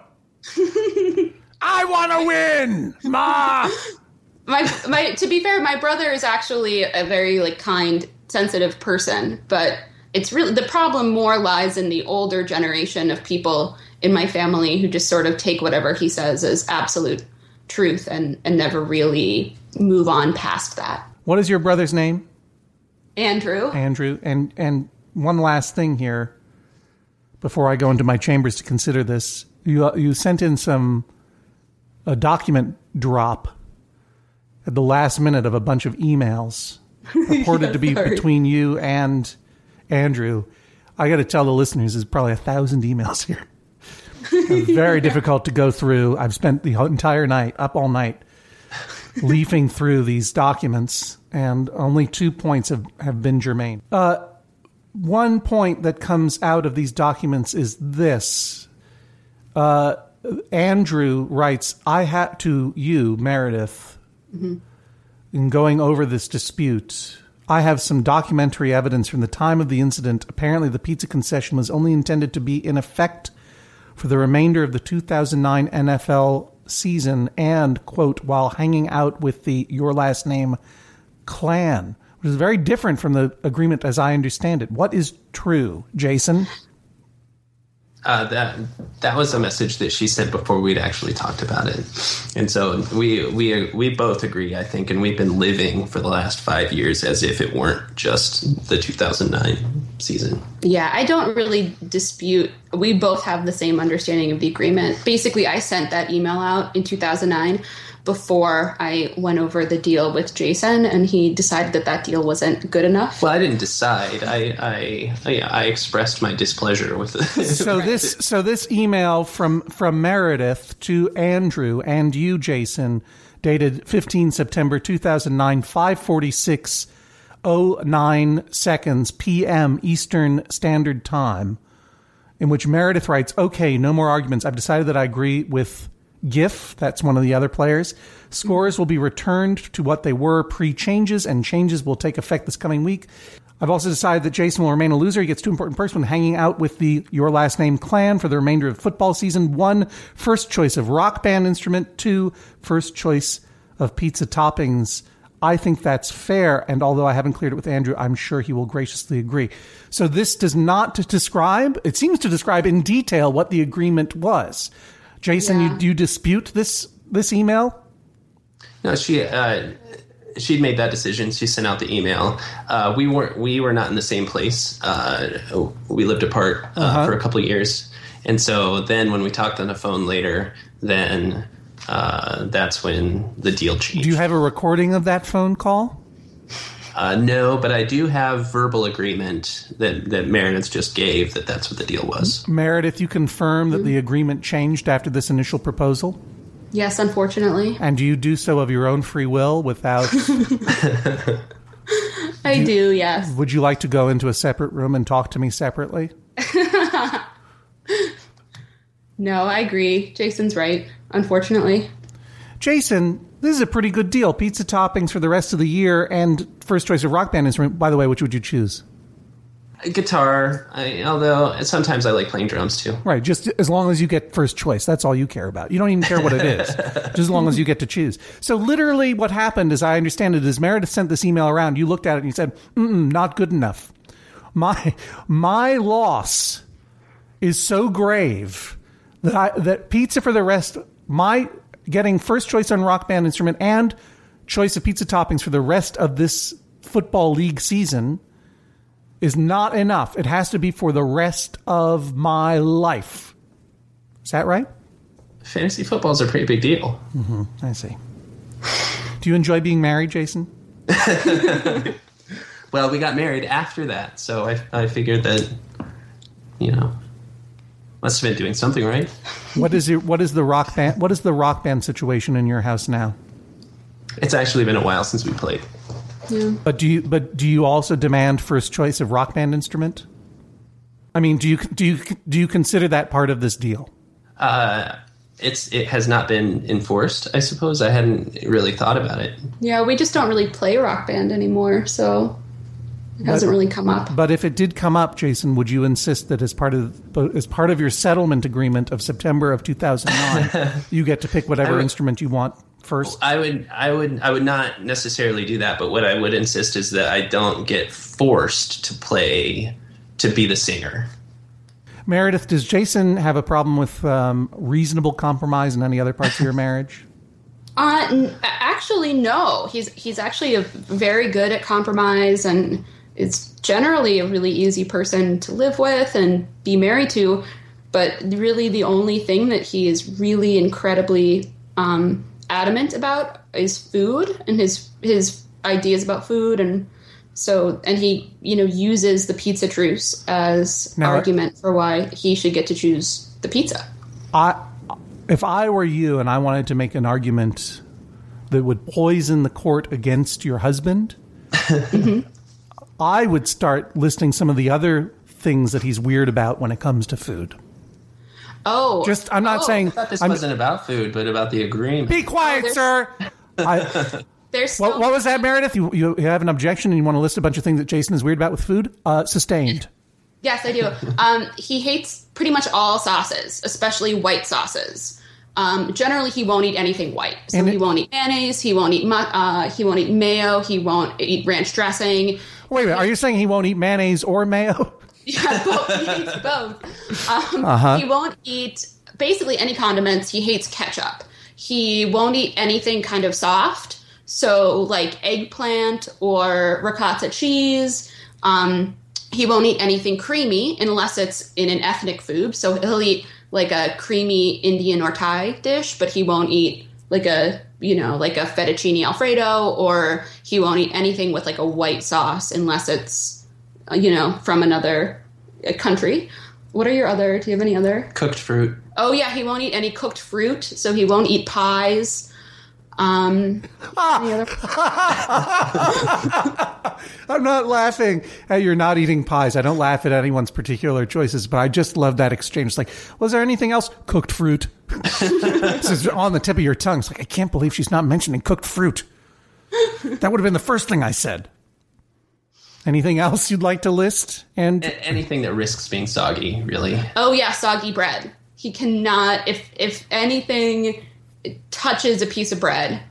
I want to win, Ma. To be fair, my brother is actually a very kind, sensitive person, but it's really the problem more lies in the older generation of people in my family who just sort of take whatever he says as absolute truth and never really move on past that. What is your brother's name? Andrew. Andrew. And one last thing here before I go into my chambers to consider this. You sent in a document drop at the last minute of a bunch of emails purported to be between you and Andrew. I got to tell the listeners, there's probably 1,000 emails here. It's very difficult to go through. I've spent the entire night, up all night, leafing through these documents, and only 2 points have been germane. One point that comes out of these documents is this. Andrew writes, I had to you, Meredith, in going over this dispute, I have some documentary evidence from the time of the incident. Apparently, the pizza concession was only intended to be in effect for the remainder of the 2009 NFL season and, quote, while hanging out with the Your Last Name clan, which is very different from the agreement as I understand it. What is true, Jason? That was a message that she sent before we'd actually talked about it. And so we both agree, I think, and we've been living for the last 5 years as if it weren't just the 2009 season. Yeah, I don't really dispute. We both have the same understanding of the agreement. Basically, I sent that email out in 2009 before I went over the deal with Jason, and he decided that deal wasn't good enough. Well, I didn't decide. I expressed my displeasure with it. So this email from Meredith to Andrew and you, Jason, dated 15 September 2009, 5:46:09 seconds p.m. Eastern Standard Time, in which Meredith writes, "Okay, no more arguments. I've decided that I agree with GIF," that's one of the other players. "Scores will be returned to what they were pre-changes, and changes will take effect this coming week. I've also decided that Jason will remain a loser. He gets too important perks when hanging out with the Your Last Name clan for the remainder of football season. 1, first choice of rock band instrument. 2, first choice of pizza toppings. I think that's fair, and although I haven't cleared it with Andrew, I'm sure he will graciously agree." So this does not describe, it seems to describe in detail what the agreement was. Jason, do you dispute this email? No, she'd made that decision. She sent out the email. We were not in the same place. We lived apart for a couple of years, and so then when we talked on the phone later, then that's when the deal changed. Do you have a recording of that phone call? No, but I do have verbal agreement that Meredith just gave that's what the deal was. Meredith, you confirm that the agreement changed after this initial proposal? Yes, unfortunately. And do you do so of your own free will without... I do, yes. Would you like to go into a separate room and talk to me separately? No, I agree. Jason's right, unfortunately. Jason, this is a pretty good deal. Pizza toppings for the rest of the year and first choice of rock band instrument. By the way, which would you choose? Guitar, although sometimes I like playing drums too. Right, just as long as you get first choice. That's all you care about. You don't even care what it is, just as long as you get to choose. So literally what happened, as I understand it, is Meredith sent this email around. You looked at it and you said, not good enough. My loss is so grave that pizza for the rest, getting first choice on rock band instrument and choice of pizza toppings for the rest of this football league season is not enough. It has to be for the rest of my life. Is that right? Fantasy football is a pretty big deal. Mm-hmm. I see. Do you enjoy being married, Jason? Well, we got married after that, so I figured that, must have been doing something right. What is the rock band situation in your house now? It's actually been a while since we played. Yeah. But do you also demand first choice of rock band instrument? I mean, do you consider that part of this deal? It has not been enforced, I suppose. I hadn't really thought about it. Yeah, we just don't really play Rock Band anymore, so it hasn't really come up. But if it did come up, Jason, would you insist that as part of your settlement agreement of September of 2009, you get to pick whatever instrument you want first? I would not necessarily do that, but what I would insist is that I don't get forced to be the singer. Meredith, does Jason have a problem with reasonable compromise in any other parts of your marriage? Actually, no. He's actually very good at compromise, and is generally a really easy person to live with and be married to. But really, the only thing that he is really incredibly adamant about is food and his ideas about food, and he uses the pizza truce as argument for why he should get to choose the pizza. If I were you and I wanted to make an argument that would poison the court against your husband, mm-hmm. I would start listing some of the other things that he's weird about when it comes to food. Oh, I'm not saying I thought this wasn't about food, but about the agreement. Be quiet, sir. What was that, Meredith? You have an objection and you want to list a bunch of things that Jason is weird about with food? Sustained. Yes, I do. He hates pretty much all sauces, especially white sauces. Generally, he won't eat anything white. So he won't eat mayonnaise. He won't eat mayo. He won't eat ranch dressing. Wait a minute. Are you saying he won't eat mayonnaise or mayo? Yeah, he hates both. He won't eat basically any condiments. He hates ketchup. He won't eat anything kind of soft. So like eggplant or ricotta cheese. He won't eat anything creamy unless it's in an ethnic food. So he'll eat like a creamy Indian or Thai dish, but he won't eat like a fettuccine Alfredo, or he won't eat anything with like a white sauce unless it's, from another country. Do you have any other? Cooked fruit. Oh yeah, he won't eat any cooked fruit, so he won't eat pies. I'm not laughing at you're not eating pies. I don't laugh at anyone's particular choices, but I just love that exchange. It's like, was there anything else? Cooked fruit. This is on the tip of your tongue. It's like, I can't believe she's not mentioning cooked fruit. That would have been the first thing I said. Anything else you'd like to list? And anything that risks being soggy, really. Oh yeah, soggy bread. He cannot, if anything touches a piece of bread,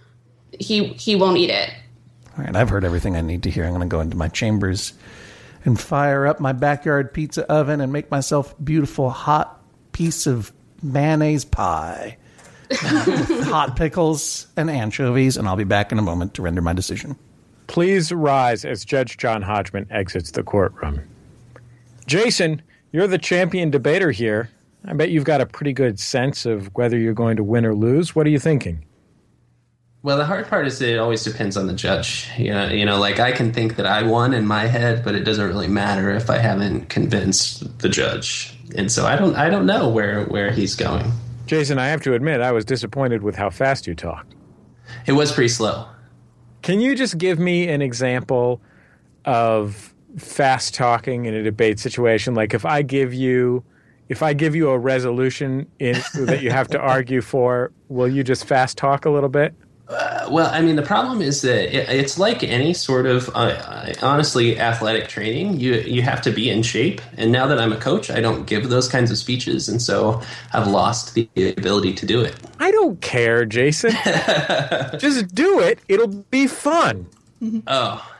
he won't eat it. All right, I've heard everything I need to hear. I'm going to go into my chambers and fire up my backyard pizza oven and make myself a beautiful hot piece of mayonnaise pie with hot pickles and anchovies, and I'll be back in a moment to render my decision. Please rise as Judge John Hodgman exits the courtroom. Jason, you're the champion debater here. I bet you've got a pretty good sense of whether you're going to win or lose. What are you thinking? Well, the hard part is that it always depends on the judge. Like I can think that I won in my head, but it doesn't really matter if I haven't convinced the judge. And so I don't know where he's going. Jason, I have to admit, I was disappointed with how fast you talked. It was pretty slow. Can you just give me an example of fast talking in a debate situation? Like if I give you a resolution that you have to argue for, will you just fast talk a little bit? Well, I mean, the problem is that it's like any sort of, honestly, athletic training. You have to be in shape. And now that I'm a coach, I don't give those kinds of speeches. And so I've lost the ability to do it. I don't care, Jason. Just do it. It'll be fun. Oh.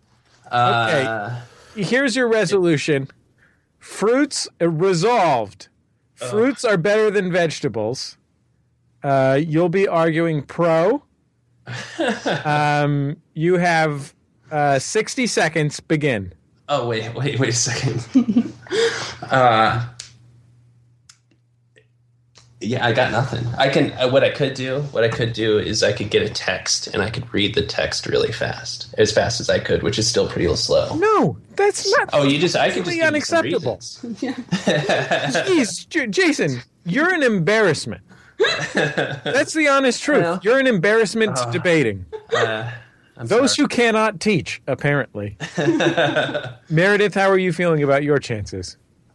Okay. Here's your resolution. Fruits resolved. Fruits are better than vegetables. You'll be arguing pro. You have 60 seconds. Begin. Oh, wait a second. Yeah, I got nothing. What I could do is I could get a text and I could read the text really fast as I could, which is still pretty slow. No, that's not. Oh, I could just unacceptable. Jeez, Jason, you're an embarrassment. That's the honest truth. Well, you're an embarrassment debating. Those sorry. who cannot teach, apparently. Meredith, how are you feeling about your chances?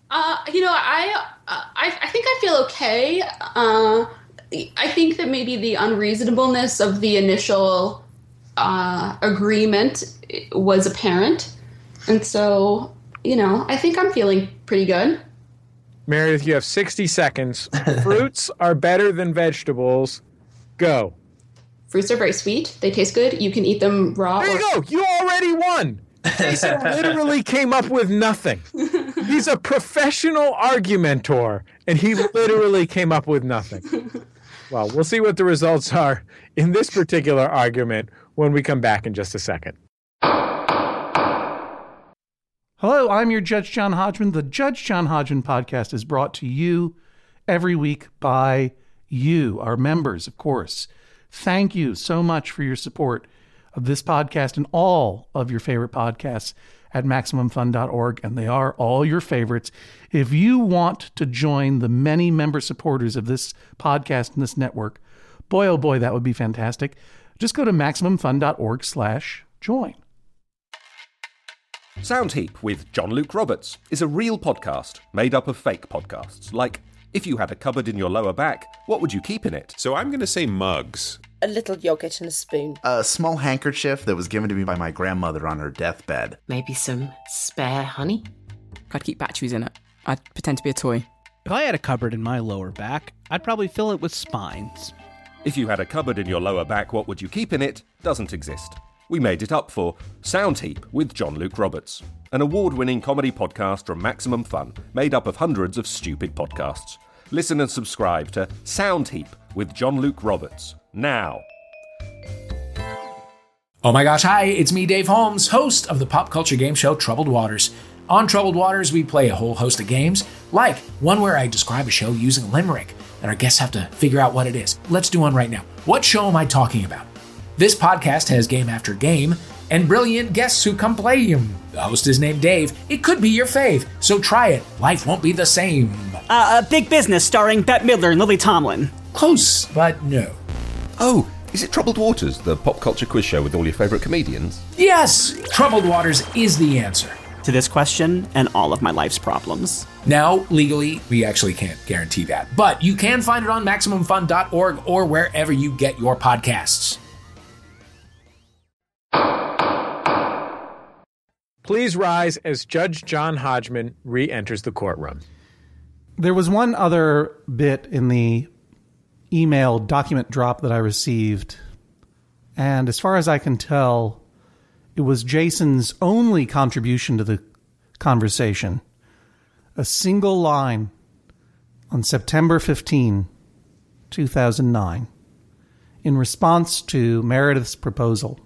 I think I feel okay. I think that maybe the unreasonableness of the initial agreement was apparent. And so, I think I'm feeling pretty good. Meredith, you have 60 seconds. Fruits are better than vegetables. Go. Fruits are very sweet. They taste good. You can eat them raw. There you go. You already won. Jason literally came up with nothing. He's a professional argumentor, and he literally came up with nothing. Well, we'll see what the results are in this particular argument when we come back in just a second. Hello, I'm your Judge John Hodgman. The Judge John Hodgman podcast is brought to you every week by you, our members, of course. Thank you so much for your support of this podcast and all of your favorite podcasts at MaximumFun.org, and they are all your favorites. If you want to join the many member supporters of this podcast and this network, boy, oh boy, that would be fantastic. Just go to MaximumFun.org/join. Soundheap with John Luke Roberts is a real podcast made up of fake podcasts. Like, if you had a cupboard in your lower back, what would you keep in it? So I'm going to say mugs. A little yogurt and a spoon. A small handkerchief that was given to me by my grandmother on her deathbed. Maybe some spare honey? I'd keep batteries in it. I'd pretend to be a toy. If I had a cupboard in my lower back, I'd probably fill it with spines. If you had a cupboard in your lower back, what would you keep in it? Doesn't exist. We made it up for Soundheap with John Luke Roberts, an award-winning comedy podcast from Maximum Fun, made up of hundreds of stupid podcasts. Listen and subscribe to Soundheap with John Luke Roberts now. Oh my gosh, hi, it's me, Dave Holmes, host of the pop culture game show Troubled Waters. On Troubled Waters, we play a whole host of games, like one where I describe a show using a limerick, and our guests have to figure out what it is. Let's do one right now. What show am I talking about? This podcast has game after game, and brilliant guests who come play them. The host is named Dave. It could be your fave, so try it. Life won't be the same. Big Business starring Bette Midler and Lily Tomlin. Close, but no. Oh, is it Troubled Waters, the pop culture quiz show with all your favourite comedians? Yes! Troubled Waters is the answer to this question and all of my life's problems. Now, legally, we actually can't guarantee that, but you can find it on MaximumFun.org or wherever you get your podcasts. Please rise as Judge John Hodgman re-enters the courtroom. There was one other bit in the email document drop that I received, and as far as I can tell, it was Jason's only contribution to the conversation. A single line on September 15, 2009, in response to Meredith's proposal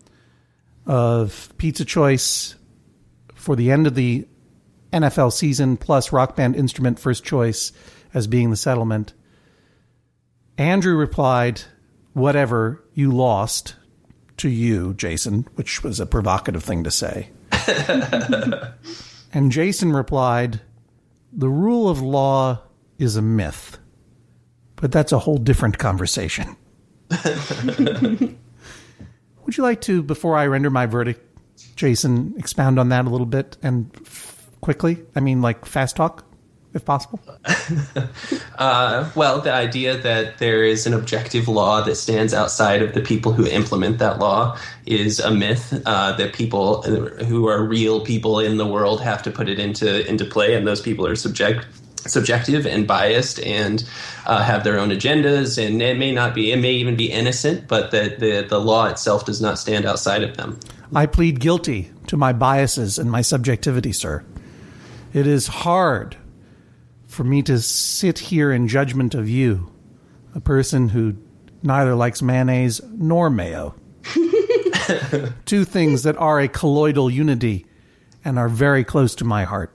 of Pizza Choice for the end of the NFL season plus Rock Band Instrument First Choice as being the settlement. Andrew replied, "Whatever, you lost," to you, Jason, which was a provocative thing to say. And Jason replied, "The rule of law is a myth, but that's a whole different conversation." Would you like to, before I render my verdict, Jason, expound on that a little bit and quickly? I mean, like fast talk, if possible. Well, the idea that there is an objective law that stands outside of the people who implement that law is a myth. That people who are real people in the world have to put it into play, and those people are subjective and biased and have their own agendas, and it may even be innocent, but the law itself does not stand outside of them. I plead guilty to my biases and my subjectivity, sir. It is hard for me to sit here in judgment of you, a person who neither likes mayonnaise nor mayo. Two things that are a colloidal unity and are very close to my heart.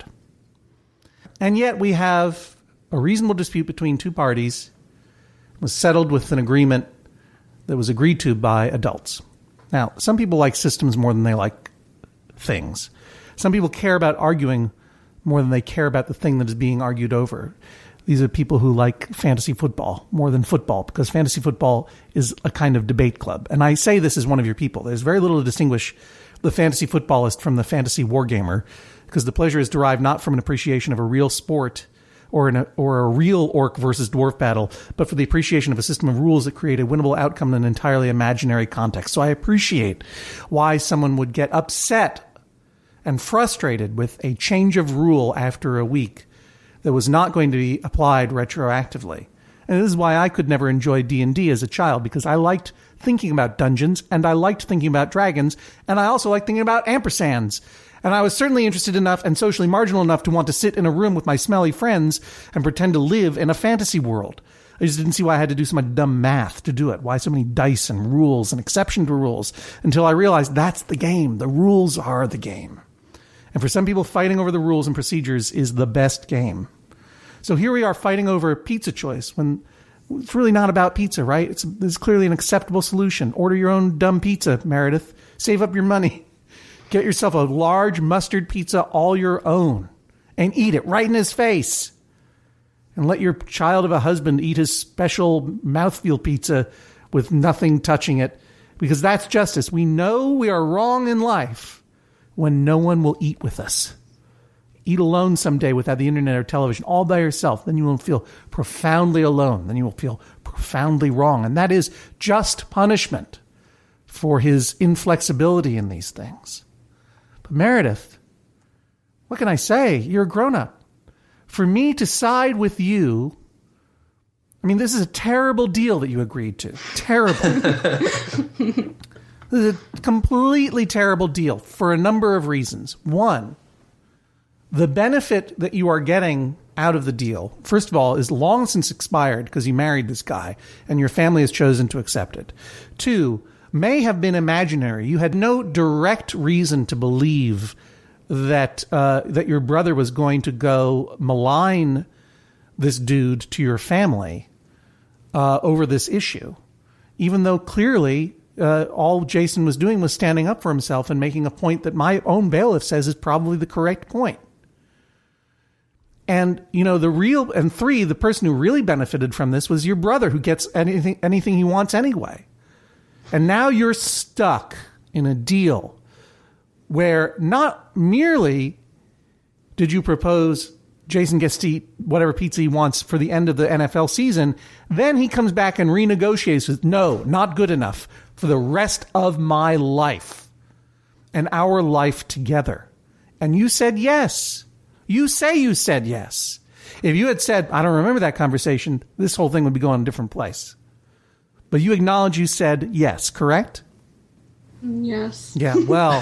And yet we have a reasonable dispute between two parties. It was settled with an agreement that was agreed to by adults. Now, some people like systems more than they like things. Some people care about arguing more than they care about the thing that is being argued over. These are people who like fantasy football more than football, because fantasy football is a kind of debate club. And I say this as one of your people. There's very little to distinguish the fantasy footballist from the fantasy wargamer, because the pleasure is derived not from an appreciation of a real sport or a real orc versus dwarf battle, but for the appreciation of a system of rules that create a winnable outcome in an entirely imaginary context. So I appreciate why someone would get upset and frustrated with a change of rule after a week that was not going to be applied retroactively. And this is why I could never enjoy D&D as a child, because I liked thinking about dungeons, and I liked thinking about dragons, and I also liked thinking about ampersands. And I was certainly interested enough and socially marginal enough to want to sit in a room with my smelly friends and pretend to live in a fantasy world. I just didn't see why I had to do so much dumb math to do it. Why so many dice and rules and exception to rules, until I realized that's the game. The rules are the game. And for some people, fighting over the rules and procedures is the best game. So here we are fighting over pizza choice when it's really not about pizza, right? It's clearly an acceptable solution. Order your own dumb pizza, Meredith. Save up your money. Get yourself a large mustard pizza all your own and eat it right in his face. And let your child of a husband eat his special mouthfeel pizza with nothing touching it, because that's justice. We know we are wrong in life when no one will eat with us. Eat alone someday without the internet or television, all by yourself. Then you will feel profoundly alone. Then you will feel profoundly wrong. And that is just punishment for his inflexibility in these things. But Meredith, what can I say? You're a grown-up. For me to side with you, I mean, this is a terrible deal that you agreed to. Terrible. This is a completely terrible deal for a number of reasons. One, the benefit that you are getting out of the deal, first of all, is long since expired because you married this guy and your family has chosen to accept it. Two, may have been imaginary. You had no direct reason to believe that that your brother was going to go malign this dude to your family over this issue, even though clearly all Jason was doing was standing up for himself and making a point that my own bailiff says is probably the correct point. And, you know, the person who really benefited from this was your brother, who gets anything he wants anyway. And now you're stuck in a deal where not merely did you propose Jason gets to eat whatever pizza he wants for the end of the NFL season, then he comes back and renegotiates with, no, not good enough for the rest of my life and our life together. And you said yes. You say you said yes. If you had said, I don't remember that conversation, this whole thing would be going a different place. But you acknowledge you said yes, correct? Yes. Yeah, well,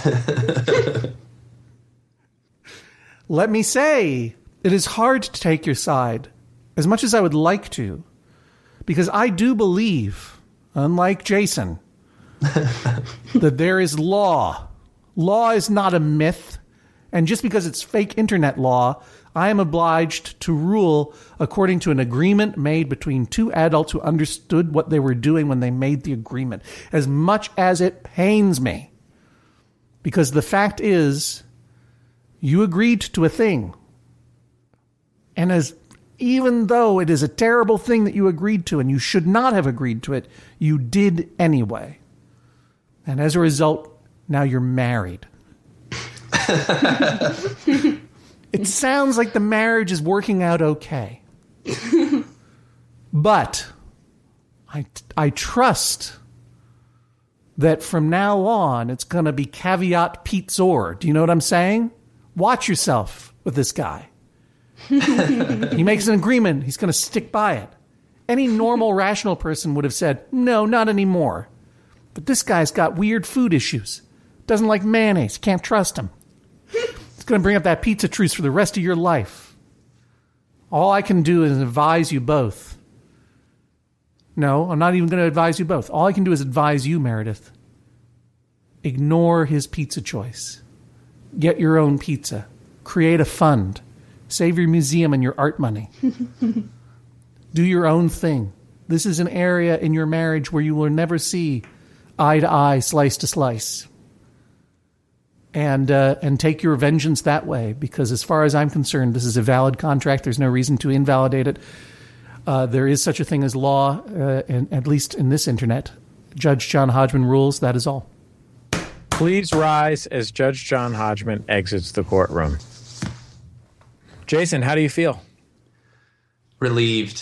let me say, it is hard to take your side, as much as I would like to, because I do believe, unlike Jason, that there is law. Law is not a myth. And just because it's fake internet law, I am obliged to rule according to an agreement made between two adults who understood what they were doing when they made the agreement, as much as it pains me. Because the fact is, you agreed to a thing. And even though it is a terrible thing that you agreed to and you should not have agreed to it, you did anyway. And as a result, now you're married. It sounds like the marriage is working out okay. But I trust that from now on, it's going to be caveat emptor. Do you know what I'm saying? Watch yourself with this guy. He makes an agreement. He's going to stick by it. Any normal, rational person would have said, no, not anymore. But this guy's got weird food issues. Doesn't like mayonnaise. Can't trust him. It's going to bring up that pizza truce for the rest of your life. All I can do is advise you both. No, I'm not even going to advise you both. All I can do is advise you, Meredith. Ignore his pizza choice. Get your own pizza. Create a fund. Save your museum and your art money. Do your own thing. This is an area in your marriage where you will never see eye to eye, slice to slice. And take your vengeance that way, because as far as I'm concerned, this is a valid contract. There's no reason to invalidate it. There is such a thing as law, and at least in this internet. Judge John Hodgman rules. That is all. Please rise as Judge John Hodgman exits the courtroom. Jason, how do you feel? Relieved.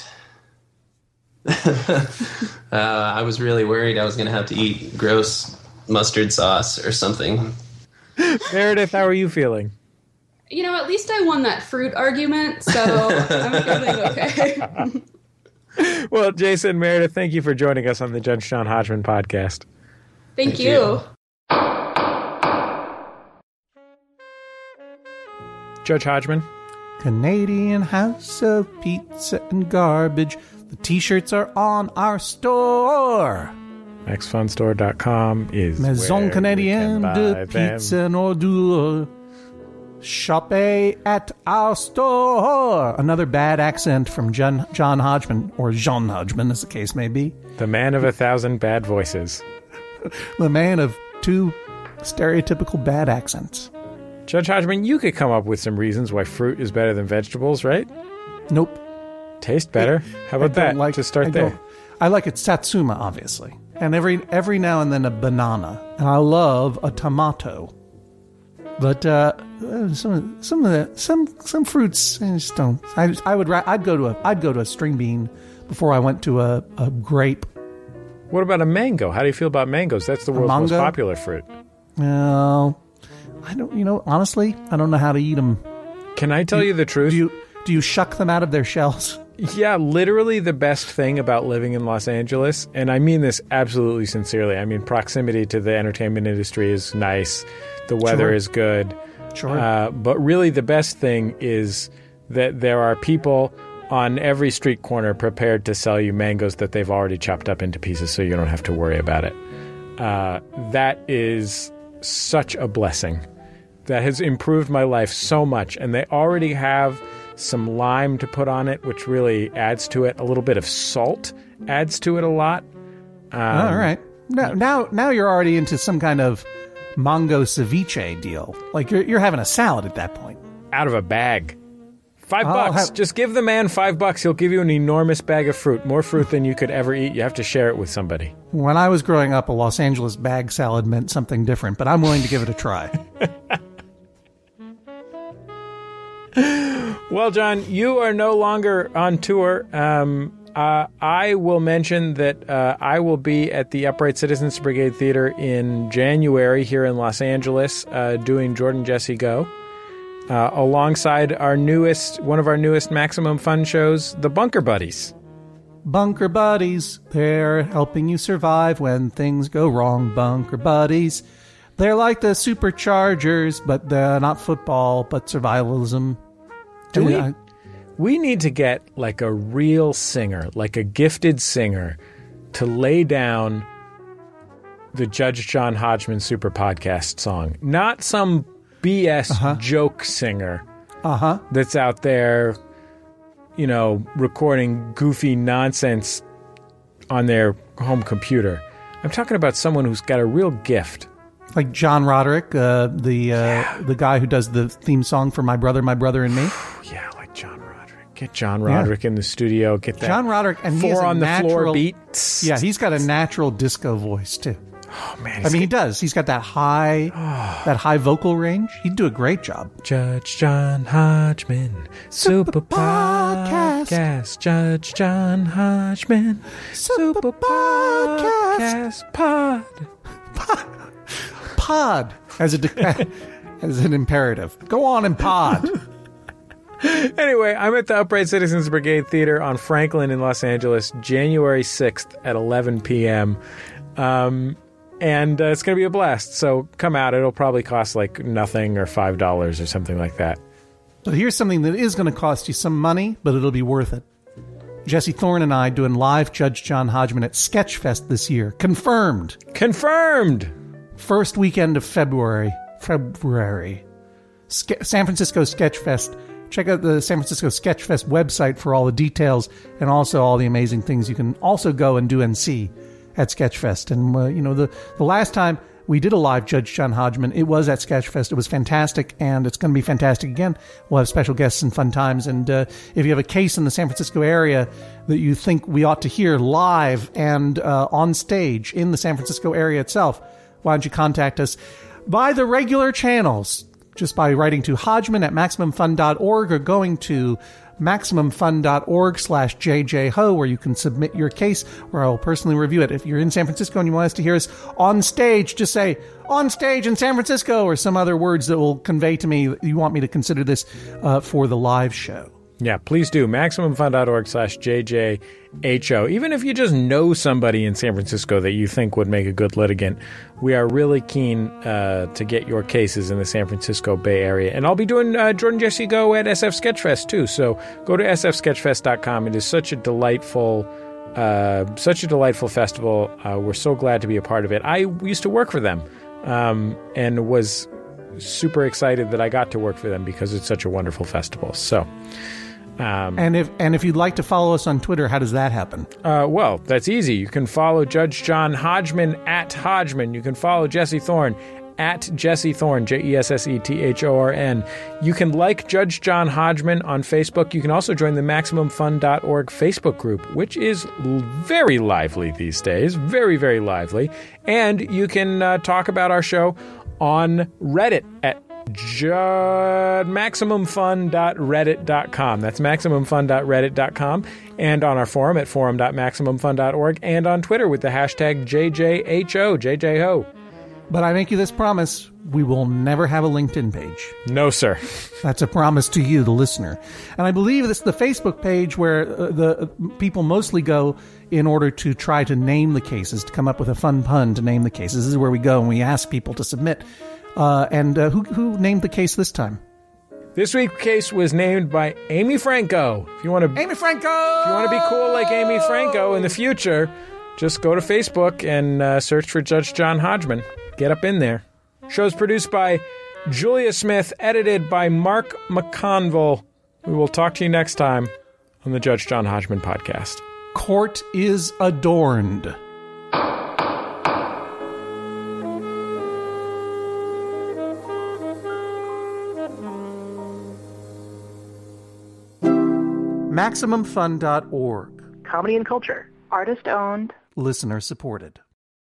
I was really worried I was going to have to eat gross mustard sauce or something. Meredith, how are you feeling? You know, at least I won that fruit argument, so I'm feeling okay. Well, Jason, Meredith, thank you for joining us on the Judge John Hodgman podcast. Thank you. Judge Hodgman? Canadian House of Pizza and Garbage. The t-shirts are on our store. MaxFunStore.com is Maison Canadienne de them. Pizza and Ordure. Shop at our store. Another bad accent from John Hodgman, or Jean Hodgman, as the case may be. The man of 1,000 bad voices. The man of 2 stereotypical bad accents. Judge Hodgman, you could come up with some reasons why fruit is better than vegetables, right? Nope. Taste better? How about that? To start there. I like it Satsuma, obviously. And every now and then a banana. And I love a tomato. But some fruits I just don't. I'd go to a string bean before I went to a grape. What about a mango? How do you feel about mangoes? That's the world's most popular fruit. Well, I don't. Honestly, I don't know how to eat them. Can I tell you the truth? Do you shuck them out of their shells? Yeah, literally the best thing about living in Los Angeles, and I mean this absolutely sincerely. I mean, proximity to the entertainment industry is nice. The weather is good. Sure. But really the best thing is that there are people on every street corner prepared to sell you mangoes that they've already chopped up into pieces so you don't have to worry about it. That is such a blessing. That has improved my life so much. And they already have some lime to put on it, which really adds to it. A little bit of salt adds to it a lot. All right. Now you're already into some kind of mango ceviche deal. Like you're having a salad at that point. Out of a bag. $5. Just give the man $5. He'll give you an enormous bag of fruit. More fruit than you could ever eat. You have to share it with somebody. When I was growing up, a Los Angeles bag salad meant something different, but I'm willing to give it a try. Well, John, you are no longer on tour. I will mention that I will be at the Upright Citizens Brigade Theater in January here in Los Angeles doing Jordan Jesse Go. Alongside one of our newest Maximum Fun shows, the Bunker Buddies. Bunker Buddies, they're helping you survive when things go wrong. Bunker Buddies, they're like the Superchargers, but they're not football, but survivalism. We need to get like a real singer, like a gifted singer, to lay down the Judge John Hodgman Super Podcast song. Not some BS joke singer that's out there, recording goofy nonsense on their home computer. I'm talking about someone who's got a real gift. Like John Roderick, the guy who does the theme song for My Brother and Me. Yeah, like John Roderick. Get John Roderick in the studio. Get that John Roderick, and he has on the floor beat. Yeah, he's got a natural disco voice too. Oh man, he does. He's got that high vocal range. He'd do a great job. Judge John Hodgman, Super Podcast. Judge John Hodgman, Super Podcast. Pod as an imperative. Go on and pod. Anyway, I'm at the Upright Citizens Brigade Theater on Franklin in Los Angeles, January 6th at 11 p.m. And it's going to be a blast. So come out. It'll probably cost like nothing or $5 or something like that. But here's something that is going to cost you some money, but it'll be worth it. Jesse Thorne and I doing live Judge John Hodgman at Sketchfest this year. Confirmed. Confirmed. First weekend of February. San Francisco Sketchfest. Check out the San Francisco Sketchfest website for all the details and also all the amazing things you can also go and do and see at Sketchfest. And, the last time we did a live Judge John Hodgman, it was at Sketchfest. It was fantastic, and it's going to be fantastic again. We'll have special guests and fun times. And if you have a case in the San Francisco area that you think we ought to hear live and on stage in the San Francisco area itself, why don't you contact us by the regular channels, just by writing to Hodgman at MaximumFun.org or going to MaximumFun.org/JJHo, where you can submit your case, where I will personally review it. If you're in San Francisco and you want us to hear us on stage, just say, on stage in San Francisco, or some other words that will convey to me that you want me to consider this for the live show. Yeah, please do. MaximumFun.org/JJHO. Even if you just know somebody in San Francisco that you think would make a good litigant, we are really keen to get your cases in the San Francisco Bay Area. And I'll be doing Jordan Jesse Go at SF Sketchfest too. So go to sfsketchfest.com. It is such a delightful festival. We're so glad to be a part of it. I used to work for them and was super excited that I got to work for them because it's such a wonderful festival. So. And if you'd like to follow us on Twitter, how does that happen? Well, that's easy. You can follow Judge John Hodgman at Hodgman. You can follow Jesse Thorne at Jesse Thorne, JESSETHORN. You can like Judge John Hodgman on Facebook. You can also join the MaximumFun.org Facebook group, which is very lively these days. Very, very lively. And you can talk about our show on Reddit at MaximumFun.reddit.com. That's MaximumFun.reddit.com. And on our forum at forum.MaximumFun.org. And on Twitter with the hashtag JJHO, JJHO. But I make you this promise, we will never have a LinkedIn page. No, sir. That's a promise to you, the listener. And I believe this is the Facebook page where the people mostly go in order to try to name the cases, to come up with a fun pun to name the cases. This is where we go and we ask people to submit. Who named the case this time? This week's case was named by Amy Franco. If you want to Amy Franco! If you want to be cool like Amy Franco in the future, just go to Facebook and search for Judge John Hodgman. Get up in there. Show's produced by Julia Smith, edited by Mark McConville. We will talk to you next time on the Judge John Hodgman podcast. Court is adorned. MaximumFun.org. Comedy and culture. Artist owned. Listener supported.